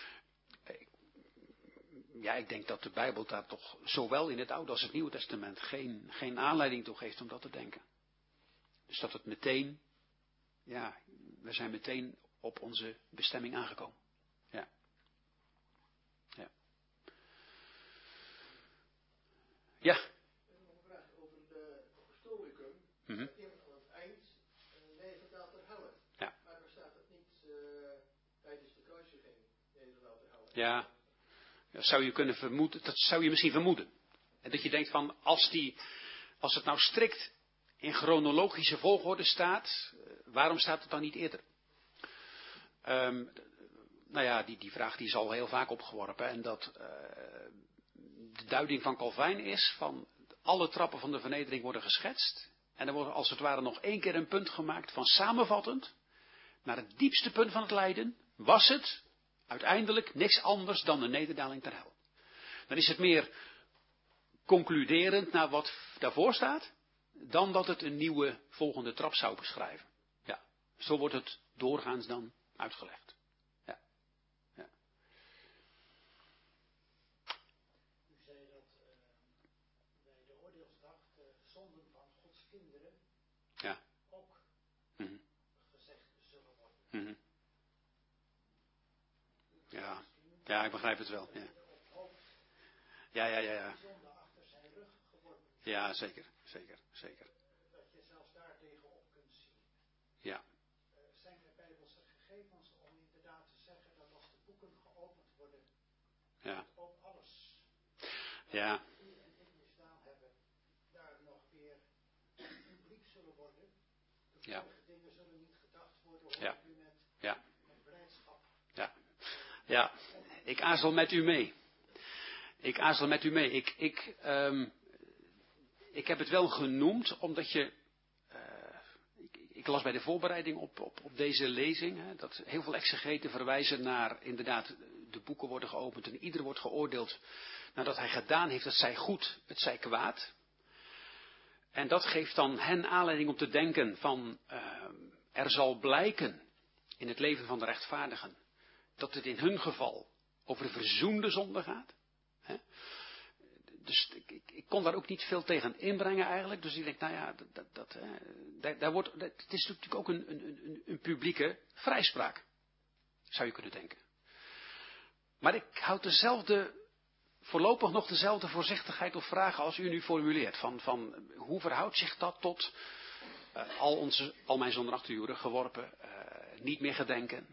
Ja, ik denk dat de Bijbel daar toch zowel in het Oude als het Nieuwe Testament geen, geen aanleiding toe geeft om dat te denken. Dus dat het meteen, ja, we zijn meteen op onze bestemming aangekomen. Ja. Ja. Ja. Nog een vraag over de historicum. Mm-hmm. Iemand aan het eind uh, leven gaat ter helle. Ja. Maar dan staat het niet uh, tijdens de kruisiging leven gaat ter helle. Ja. Dat zou je kunnen vermoeden, dat zou je misschien vermoeden. En dat je denkt van, als die, als het nou strikt in chronologische volgorde staat, waarom staat het dan niet eerder? Um, nou ja, die, die vraag die is al heel vaak opgeworpen. En dat uh, de duiding van Calvijn is van alle trappen van de vernedering worden geschetst. En er wordt als het ware nog één keer een punt gemaakt van samenvattend. Naar het diepste punt van het lijden was het uiteindelijk niks anders dan een nederdaling ter hel. Dan is het meer concluderend naar wat daarvoor staat, dan dat het een nieuwe volgende trap zou beschrijven. Ja, zo wordt het doorgaans dan uitgelegd. Ja. Ja. U zei dat uh, bij de oordeelsdag de zonden van Gods kinderen Ja. ook Mm-hmm. gezegd zullen worden. Mm-hmm. Ja. Ja, ik begrijp het wel. Ja, ja, ja, ja. Ja, Zonde achter zijn rug geworpen. ja zeker, zeker, zeker. Dat je zelfs daar tegenop kunt zien. Ja. Uh, zijn er bijbelse gegevens om inderdaad te zeggen dat als de boeken geopend worden, Ja. dat ook alles Ja. wat u en ik misdaan hebben, daar nog weer publiek zullen worden. De Ja. vorige dingen zullen niet gedacht worden, hoor Ja. ik u met, Ja. met blijdschap. Ja. Ja, ik aarzel met u mee. Ik aarzel met u mee. Ik, ik, um, ik heb het wel genoemd, omdat je... Uh, ik, ik las bij de voorbereiding op, op, op deze lezing, hè, dat heel veel exegeten verwijzen naar, inderdaad, de boeken worden geopend en ieder wordt geoordeeld nadat hij gedaan heeft, het zij goed, het zij kwaad. En dat geeft dan hen aanleiding om te denken van, uh, er zal blijken in het leven van de rechtvaardigen, dat het in hun geval over de verzoende zonde gaat. Hè? Dus ik, ik, ik kon daar ook niet veel tegen inbrengen eigenlijk. Dus ik denk, nou ja, dat, dat, dat, hè, daar, daar wordt, dat, het is natuurlijk ook een, een, een, een publieke vrijspraak. Zou je kunnen denken. Maar ik houd dezelfde, voorlopig nog dezelfde voorzichtigheid of vragen als u nu formuleert. Van, van hoe verhoudt zich dat tot uh, al, onze, al mijn zonden achter uren geworpen, uh, niet meer gedenken.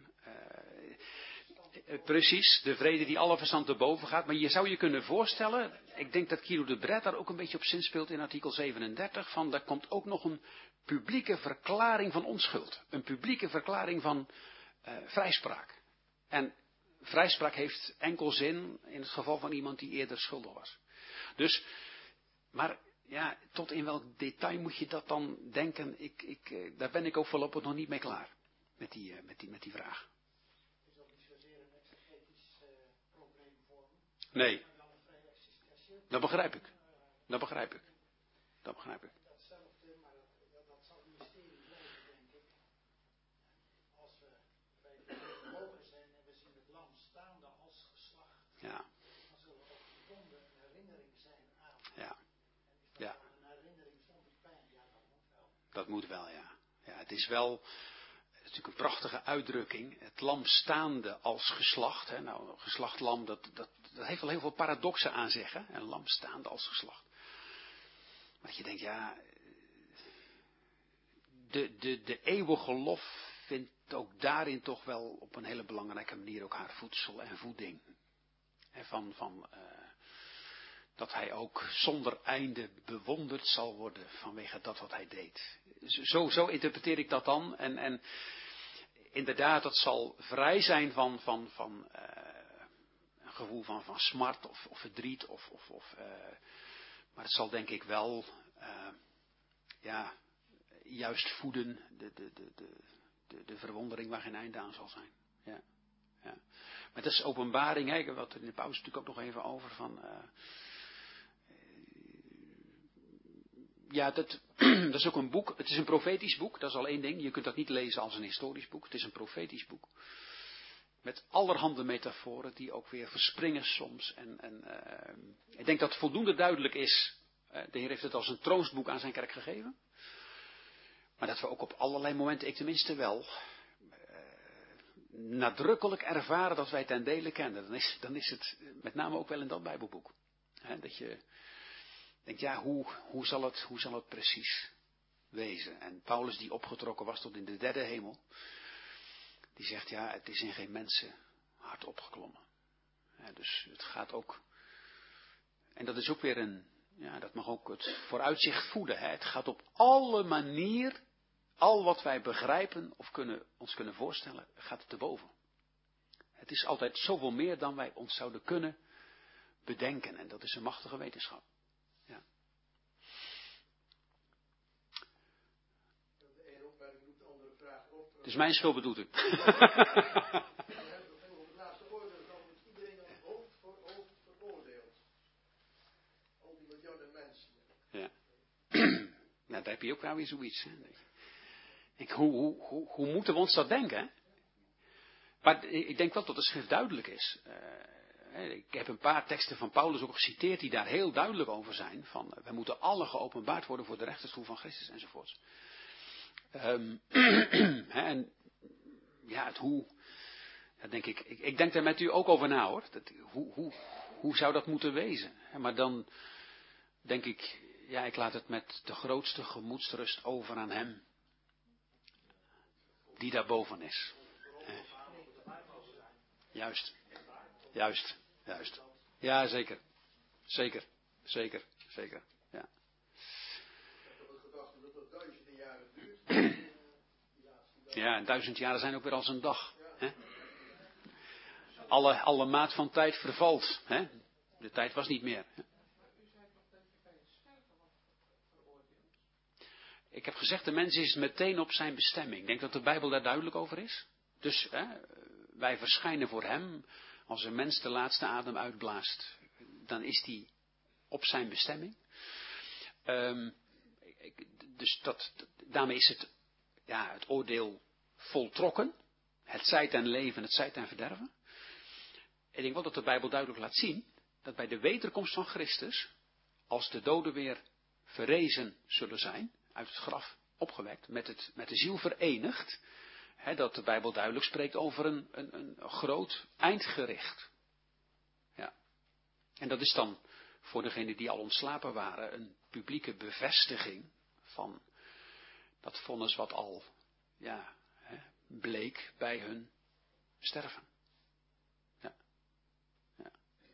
Uh, precies, de vrede die alle verstand te boven gaat. Maar je zou je kunnen voorstellen, ik denk dat Guido de Bret daar ook een beetje op zinspeelt in artikel zevenendertig, van daar komt ook nog een publieke verklaring van onschuld. Een publieke verklaring van uh, vrijspraak. En vrijspraak heeft enkel zin in het geval van iemand die eerder schuldig was. Dus, maar ja, tot in welk detail moet je dat dan denken? Ik, ik, uh, daar ben ik ook voorlopig nog niet mee klaar, met die, uh, met die, met die vraag. Nee, dat begrijp ik. Dat begrijp ik. Dat begrijp ik. Datzelfde, maar dat, dat, dat zal een mysterie blijven, denk ik. Als we bij de mogen zijn en we zien het lam staande als geslacht, Ja. dan zullen ook die wonden een herinnering zijn aan. Ja. En is dat Ja. dan een herinnering zonder pijn? Ja, dat moet wel. Dat moet wel, ja. Ja, het is wel... Het is natuurlijk een prachtige uitdrukking. Het lam staande als geslacht. Hè. Nou, een geslacht lam, dat, dat, dat heeft wel heel veel paradoxen aan zich, hè? Een lam staande als geslacht. Maar dat je denkt, ja, de, de, de eeuwige lof vindt ook daarin toch wel op een hele belangrijke manier ook haar voedsel en voeding. En van, van uh, dat hij ook zonder einde bewonderd zal worden vanwege dat wat hij deed. Zo, zo interpreteer ik dat dan. En, en inderdaad, dat zal vrij zijn van, van, van uh, een gevoel van, van smart of, of verdriet. Of, of, of, uh, maar het zal denk ik wel, uh, ja, juist voeden de, de, de, de, de, de verwondering waar geen einde aan zal zijn. Ja, ja. Maar dat is openbaring, hè, wat er in de pauze natuurlijk ook nog even over van... Uh, Ja, dat, dat is ook een boek. Het is een profetisch boek, dat is al één ding. Je kunt dat niet lezen als een historisch boek. Het is een profetisch boek. Met allerhande metaforen die ook weer verspringen soms. En, en uh, ik denk dat het voldoende duidelijk is. Uh, de Heer heeft het als een troostboek aan zijn kerk gegeven. Maar dat we ook op allerlei momenten, ik tenminste wel, uh, nadrukkelijk ervaren dat wij ten dele kennen. Dan is, dan is het met name ook wel in dat Bijbelboek. He, dat je... Denk, ja, hoe, hoe, zal het, hoe zal het precies wezen? En Paulus, die opgetrokken was tot in de derde hemel, die zegt, ja, het is in geen mensen hart opgeklommen. Ja, dus het gaat ook, en dat is ook weer een, ja, dat mag ook het vooruitzicht voeden. Hè? Het gaat op alle manier, al wat wij begrijpen of kunnen, ons kunnen voorstellen, gaat het erboven. Het is altijd zoveel meer dan wij ons zouden kunnen bedenken. En dat is een machtige wetenschap. Het is mijn schuld, bedoelt u. We hebben nog helemaal op het laatste oordeel, dan wordt iedereen als hoofd voor hoofd veroordeeld. Al die miljarden mensen. Ja. Nou, daar heb je ook wel weer zoiets. Hè? Ik, hoe, hoe, hoe, hoe moeten we ons dat denken? Hè? Maar ik denk wel dat de schrift duidelijk is. Uh, ik heb een paar teksten van Paulus ook geciteerd die daar heel duidelijk over zijn. Van, we moeten alle geopenbaard worden voor de rechterstoel van Christus enzovoorts. Um, en ja, het hoe, dat denk ik, ik, ik denk daar met u ook over na hoor. Dat, hoe, hoe, hoe zou dat moeten wezen? Maar dan denk ik, ja, ik laat het met de grootste gemoedsrust over aan hem. Die daarboven is. He. Juist, juist, juist. Ja, zeker, zeker, zeker, zeker. Ja. Ja, en duizend jaren zijn ook weer als een dag. Hè? Alle, alle maat van tijd vervalt. Hè? De tijd was niet meer. Hè? Ik heb gezegd, de mens is meteen op zijn bestemming. Ik denk dat de Bijbel daar duidelijk over is. Dus hè, wij verschijnen voor hem. Als een mens de laatste adem uitblaast, dan is die op zijn bestemming. Um, ik, dus dat, daarmee is het, ja, het oordeel voltrokken. Het zij ten leven, het zij ten verderven. Ik denk wel dat de Bijbel duidelijk laat zien dat bij de wederkomst van Christus, als de doden weer verrezen zullen zijn, uit het graf opgewekt, met, het, met de ziel verenigd, hè, dat de Bijbel duidelijk spreekt over een, een, een groot eindgericht. Ja. En dat is dan voor degenen die al ontslapen waren een publieke bevestiging van dat vonnis wat al, ja, hè, bleek bij hun sterven. Ja. Ja.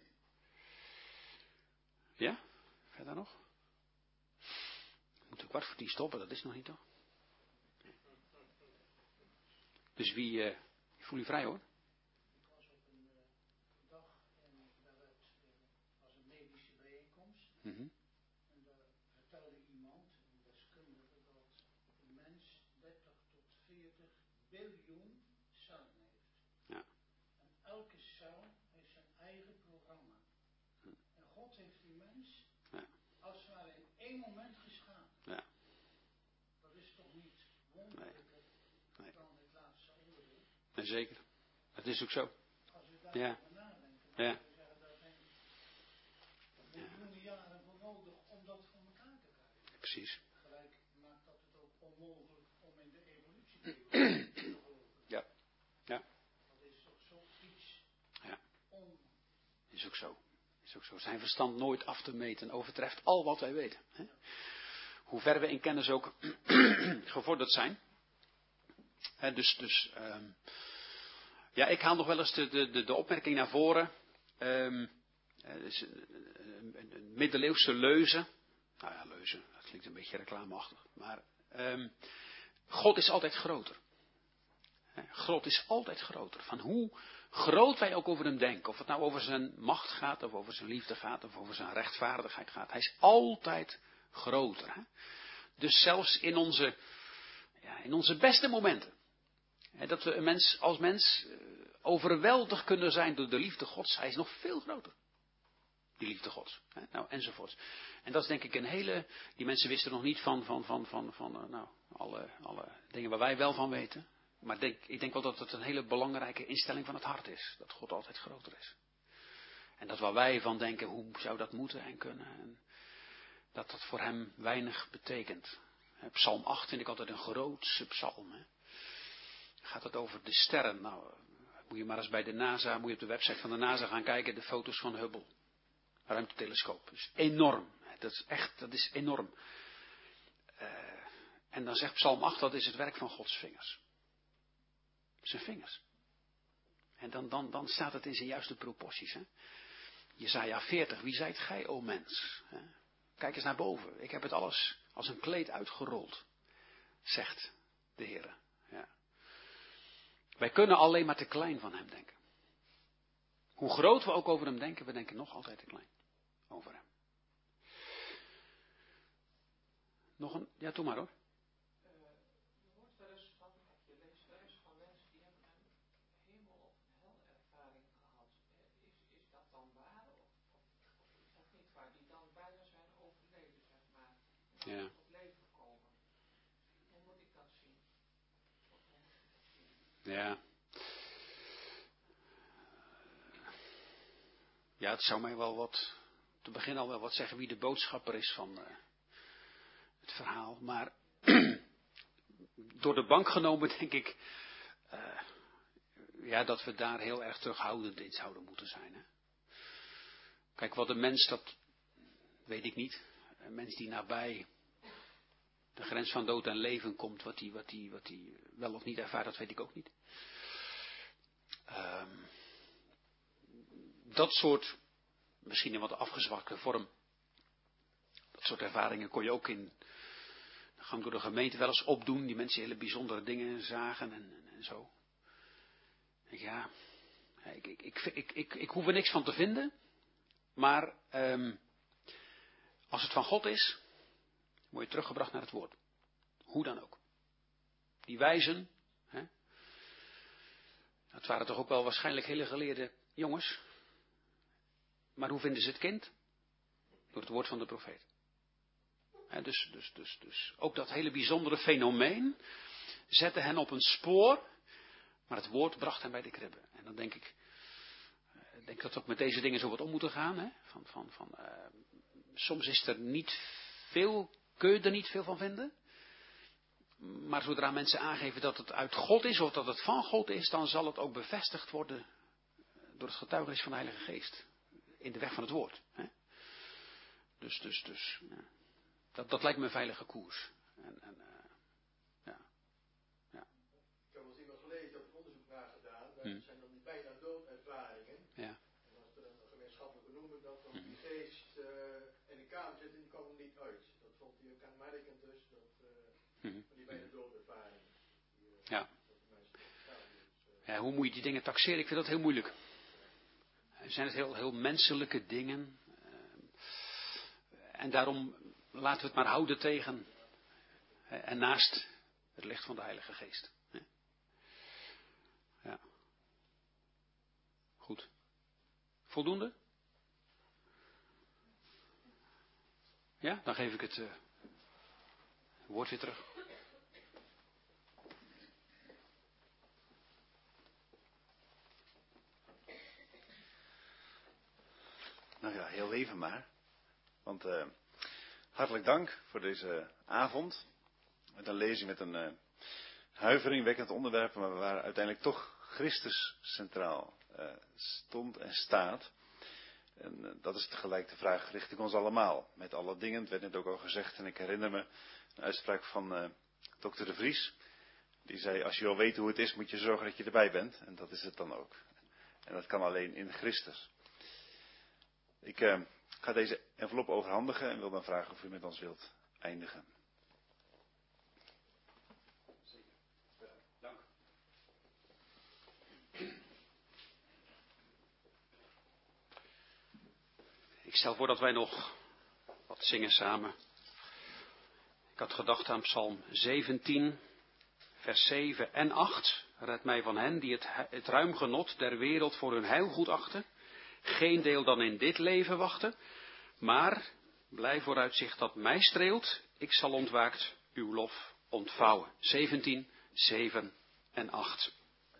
Ja? Verder nog? Moet ik kwart voor tien stoppen, dat is nog niet toch? Dus wie, uh, voel je vrij hoor? Ik was op een uh, dag en daaruit uh, was een medische bijeenkomst. Mm-hmm. En daar vertelde iemand, een deskundige, dat de mens dertig tot veertig biljoen cellen heeft. Ja. En elke cel heeft zijn eigen programma. Hm. En God heeft die mens, ja, als het ware in één moment geschapen. Ja. Dat is toch niet wonderlijker nee. dan het laatste oordeel? Nee, zeker. Dat is ook zo. Als we daarover ja. nadenken, ja. we zeggen daar zijn miljoenen jaren voor nodig om dat voor elkaar te krijgen. Precies. Gelijk maakt dat het ook onmogelijk om in de evolutie te geloven. Ja. Ja. Dat is toch zoiets ja. on... Is ook zo. Is ook zo. Zijn verstand nooit af te meten overtreft al wat wij weten. Hè? Hoe ver we in kennis ook gevorderd zijn. Hè, dus, dus um, ja, ik haal nog wel eens de, de, de, de opmerking naar voren. Um, dus een, een, een middeleeuwse leuze. Nou ja, leuze, dat klinkt een beetje reclameachtig. Maar um, God is altijd groter. God is altijd groter. Van hoe groot wij ook over hem denken. Of het nou over zijn macht gaat, of over zijn liefde gaat, of over zijn rechtvaardigheid gaat. Hij is altijd groter. Hè? Dus zelfs in onze, ja, in onze beste momenten. Hè, dat we een mens, als mens overweldigd kunnen zijn door de liefde Gods. Hij is nog veel groter. Die liefde Gods. Hè? Nou, enzovoort. En dat is denk ik een hele, die mensen wisten nog niet van, van, van, van, van uh, nou, alle, alle dingen waar wij wel van weten. Maar denk, ik denk wel dat het een hele belangrijke instelling van het hart is. Dat God altijd groter is. En dat waar wij van denken, hoe zou dat moeten en kunnen. En dat dat voor hem weinig betekent. Psalm acht vind ik altijd een grootse psalm. Hè. Gaat het over de sterren. Nou, moet je maar eens bij de NASA, moet je op de website van de NASA gaan kijken. De foto's van Hubble. Ruimtetelescoop. Dat is enorm. Dat is echt, dat is enorm. Uh, en dan zegt Psalm acht, dat is het werk van Gods vingers. Zijn vingers. En dan, dan, dan staat het in zijn juiste proporties. Hè? Jesaja veertig, wie zijt gij, o mens? Hè? Kijk eens naar boven. Ik heb het alles als een kleed uitgerold. Zegt de Heer. Ja. Wij kunnen alleen maar te klein van hem denken. Hoe groot we ook over hem denken, we denken nog altijd te klein over hem. Nog een, ja, doe maar hoor. Ja. Ja. Ja, het zou mij wel wat, te begin al wel wat zeggen wie de boodschapper is van uh, het verhaal. Maar door de bank genomen denk ik, uh, ja, dat we daar heel erg terughoudend in zouden moeten zijn. Hè? Kijk, wat een mens, dat weet ik niet. Een mens die nabij de grens van dood en leven komt, wat die, wat die, wat die wel of niet ervaart, dat weet ik ook niet. Um, dat soort, misschien in wat afgezwakte vorm, dat soort ervaringen kon je ook in de gang door de gemeente wel eens opdoen. Die mensen hele bijzondere dingen zagen en, en, en zo. Ja, ik, ik, ik, ik, ik, ik hoef er niks van te vinden, maar um, als het van God is, word je teruggebracht naar het woord. Hoe dan ook. Die wijzen, hè, dat waren toch ook wel waarschijnlijk hele geleerde jongens. Maar hoe vinden ze het kind? Door het woord van de profeet. Hè, dus, dus, dus, dus ook dat hele bijzondere fenomeen zette hen op een spoor, maar het woord bracht hen bij de kribbe. En dan denk ik, ik denk dat we ook met deze dingen zo wat om moeten gaan. Hè? Van, van, van, uh, soms is er niet veel, kun je er niet veel van vinden. Maar zodra mensen aangeven dat het uit God is of dat het van God is, dan zal het ook bevestigd worden door het getuigenis van de Heilige Geest. In de weg van het woord. Hè? Dus, dus, dus. Ja. Dat, dat lijkt me een veilige koers. En, en, uh, ja. Ja. Ik heb wel eens iemand gelezen dat er onderzoek naar gedaan. Dat Hmm. zijn dan die bijna doodervaringen. Ja. En als er een gemeenschappelijke noemen, dat dan die geest uh, in de kamer zit en die kwam er niet uit. Dat vond hij ook kenmerkend dus. Dat, uh, Hmm. die bijna doodervaringen. Die, uh, Ja. dat de mensen gaan, dus, uh, Ja, hoe moet je die dingen taxeren? Ik vind dat heel moeilijk. Zijn het heel, heel menselijke dingen. En daarom laten we het maar houden tegen en naast het licht van de Heilige Geest. Ja. Goed. Voldoende? Ja, dan geef ik het uh, woord weer terug. Nou ja, heel even maar. Want uh, hartelijk dank voor deze avond. Met een lezing met een uh, huiveringwekkend onderwerp, maar waar uiteindelijk toch Christus centraal uh, stond en staat. En uh, dat is tegelijk de vraag richting ons allemaal. Met alle dingen, het werd net ook al gezegd. En ik herinner me een uitspraak van uh, dokter De Vries. Die zei, als je wil weten hoe het is, moet je zorgen dat je erbij bent. En dat is het dan ook. En dat kan alleen in Christus. Ik uh, ga deze envelop overhandigen en wil dan vragen of u met ons wilt eindigen. Dank. Ik stel voor dat wij nog wat zingen samen. Ik had gedacht aan Psalm zeventien, vers zeven en acht. Red mij van hen die het, het ruim genot der wereld voor hun heil goed achten. Geen deel dan in dit leven wachten. Maar, blij vooruitzicht dat mij streelt. Ik zal ontwaakt uw lof ontvouwen. zeventien, zeven en acht.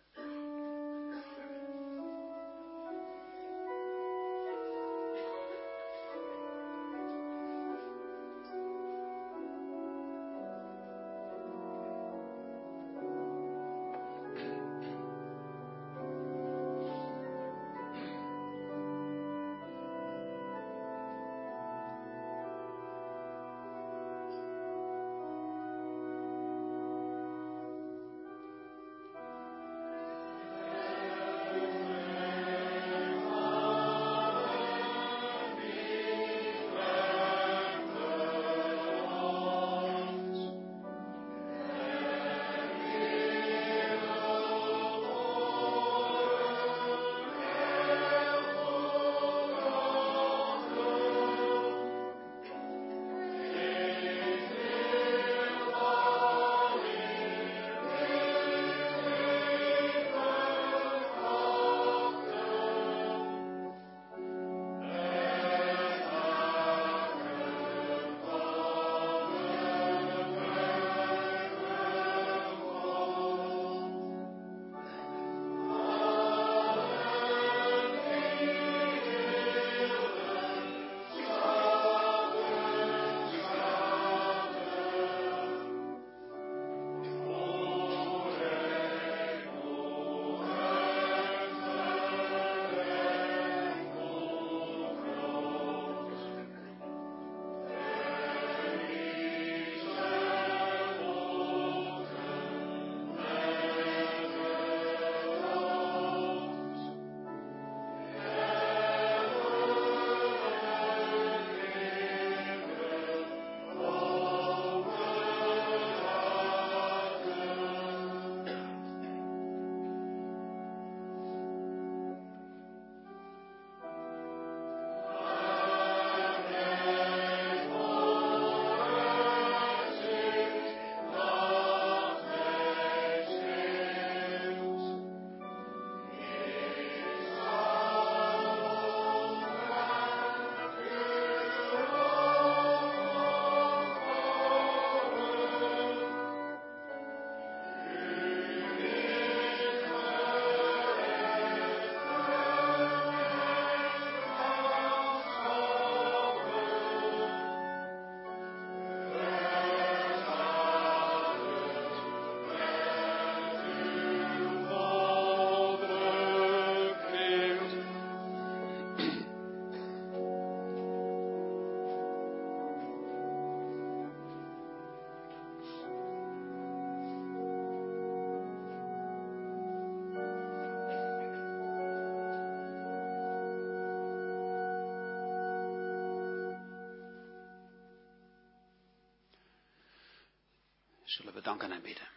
Zullen we danken en bidden.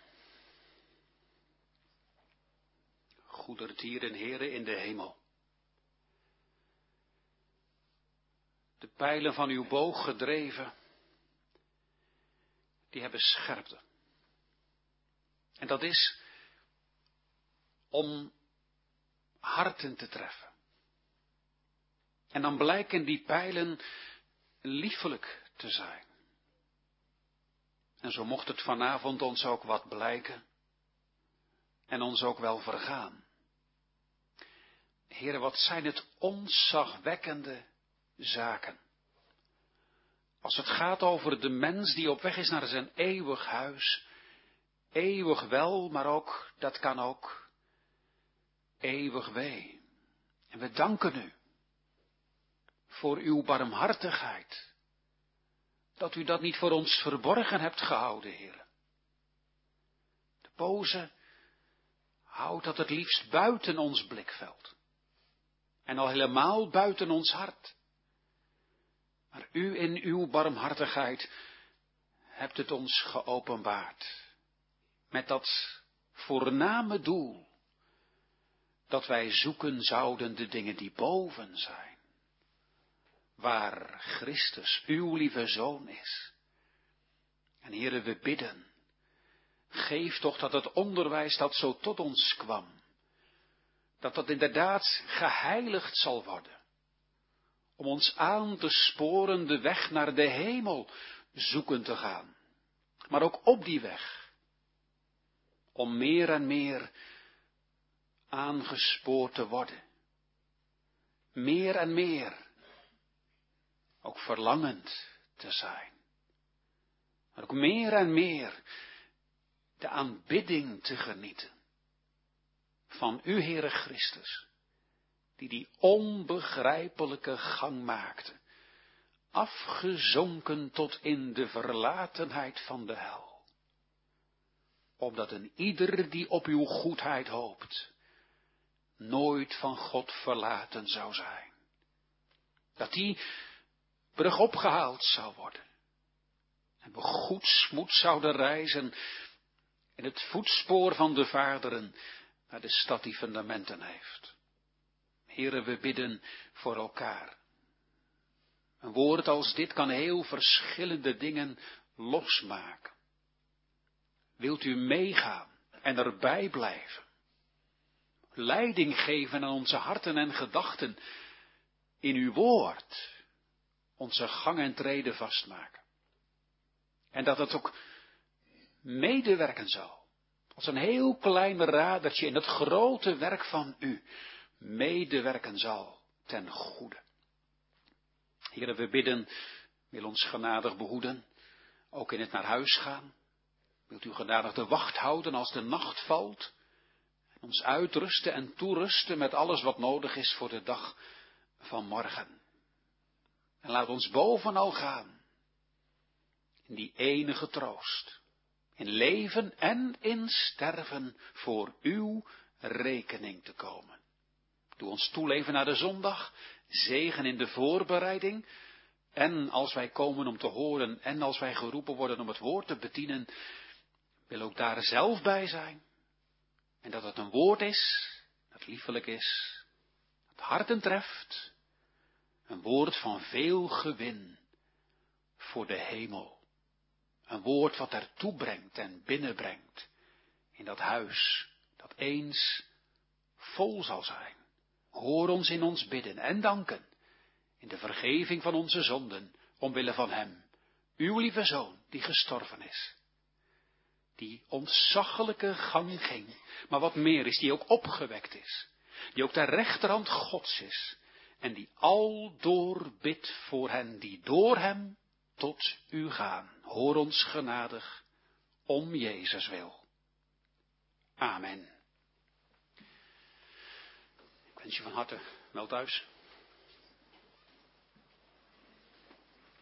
Goedertieren, Heere in de hemel. De pijlen van uw boog gedreven, die hebben scherpte. En dat is om harten te treffen. En dan blijken die pijlen liefelijk te zijn. En zo mocht het vanavond ons ook wat blijken en ons ook wel vergaan. Heere, wat zijn het ontzagwekkende zaken. Als het gaat over de mens die op weg is naar zijn eeuwig huis, eeuwig wel, maar ook, dat kan ook, eeuwig wee. En we danken u voor uw barmhartigheid. Dat u dat niet voor ons verborgen hebt gehouden, Heer. De boze houdt dat het liefst buiten ons blikveld. En al helemaal buiten ons hart. Maar u in uw barmhartigheid hebt het ons geopenbaard. Met dat voorname doel. Dat wij zoeken zouden de dingen die boven zijn. Waar Christus, uw lieve Zoon, is. En Heere, we bidden. Geef toch dat het onderwijs dat zo tot ons kwam. Dat dat inderdaad geheiligd zal worden. Om ons aan te sporen de weg naar de hemel zoeken te gaan. Maar ook op die weg. Om meer en meer aangespoord te worden. Meer en meer. Ook verlangend te zijn. Maar ook meer en meer de aanbidding te genieten. Van u, Heere Christus. Die die onbegrijpelijke gang maakte. Afgezonken tot in de verlatenheid van de hel. Opdat een ieder die op uw goedheid hoopt. Nooit van God verlaten zou zijn. Dat die brug opgehaald zou worden. En we goedsmoed zouden reizen in het voetspoor van de vaderen naar de stad die fundamenten heeft. Heere, we bidden voor elkaar. Een woord als dit kan heel verschillende dingen losmaken. Wilt u meegaan en erbij blijven? Leiding geven aan onze harten en gedachten in uw woord. Onze gang en treden vastmaken. En dat het ook medewerken zal. Als een heel klein radertje in het grote werk van u medewerken zal ten goede. Heere, we bidden, wil ons genadig behoeden, ook in het naar huis gaan. Wilt u genadig de wacht houden als de nacht valt. En ons uitrusten en toerusten met alles wat nodig is voor de dag van morgen. En laat ons bovenal gaan. In die enige troost. In leven en in sterven voor uw rekening te komen. Doe ons toeleven naar de zondag. Zegen in de voorbereiding. En als wij komen om te horen. En als wij geroepen worden om het woord te bedienen. Wil ook daar zelf bij zijn. En dat het een woord is. Dat liefelijk is. Dat harten treft. Een woord van veel gewin. Voor de hemel. Een woord wat ertoe brengt en binnenbrengt. In dat huis dat eens vol zal zijn. Hoor ons in ons bidden en danken. In de vergeving van onze zonden. Omwille van hem. Uw lieve Zoon die gestorven is. Die ontzaglijke gang ging. Maar wat meer is, die ook opgewekt is. Die ook ter rechterhand Gods is. En die aldoor bidt voor hen die door hem tot u gaan. Hoor ons genadig om Jezus wil. Amen. Ik wens je van harte wel thuis.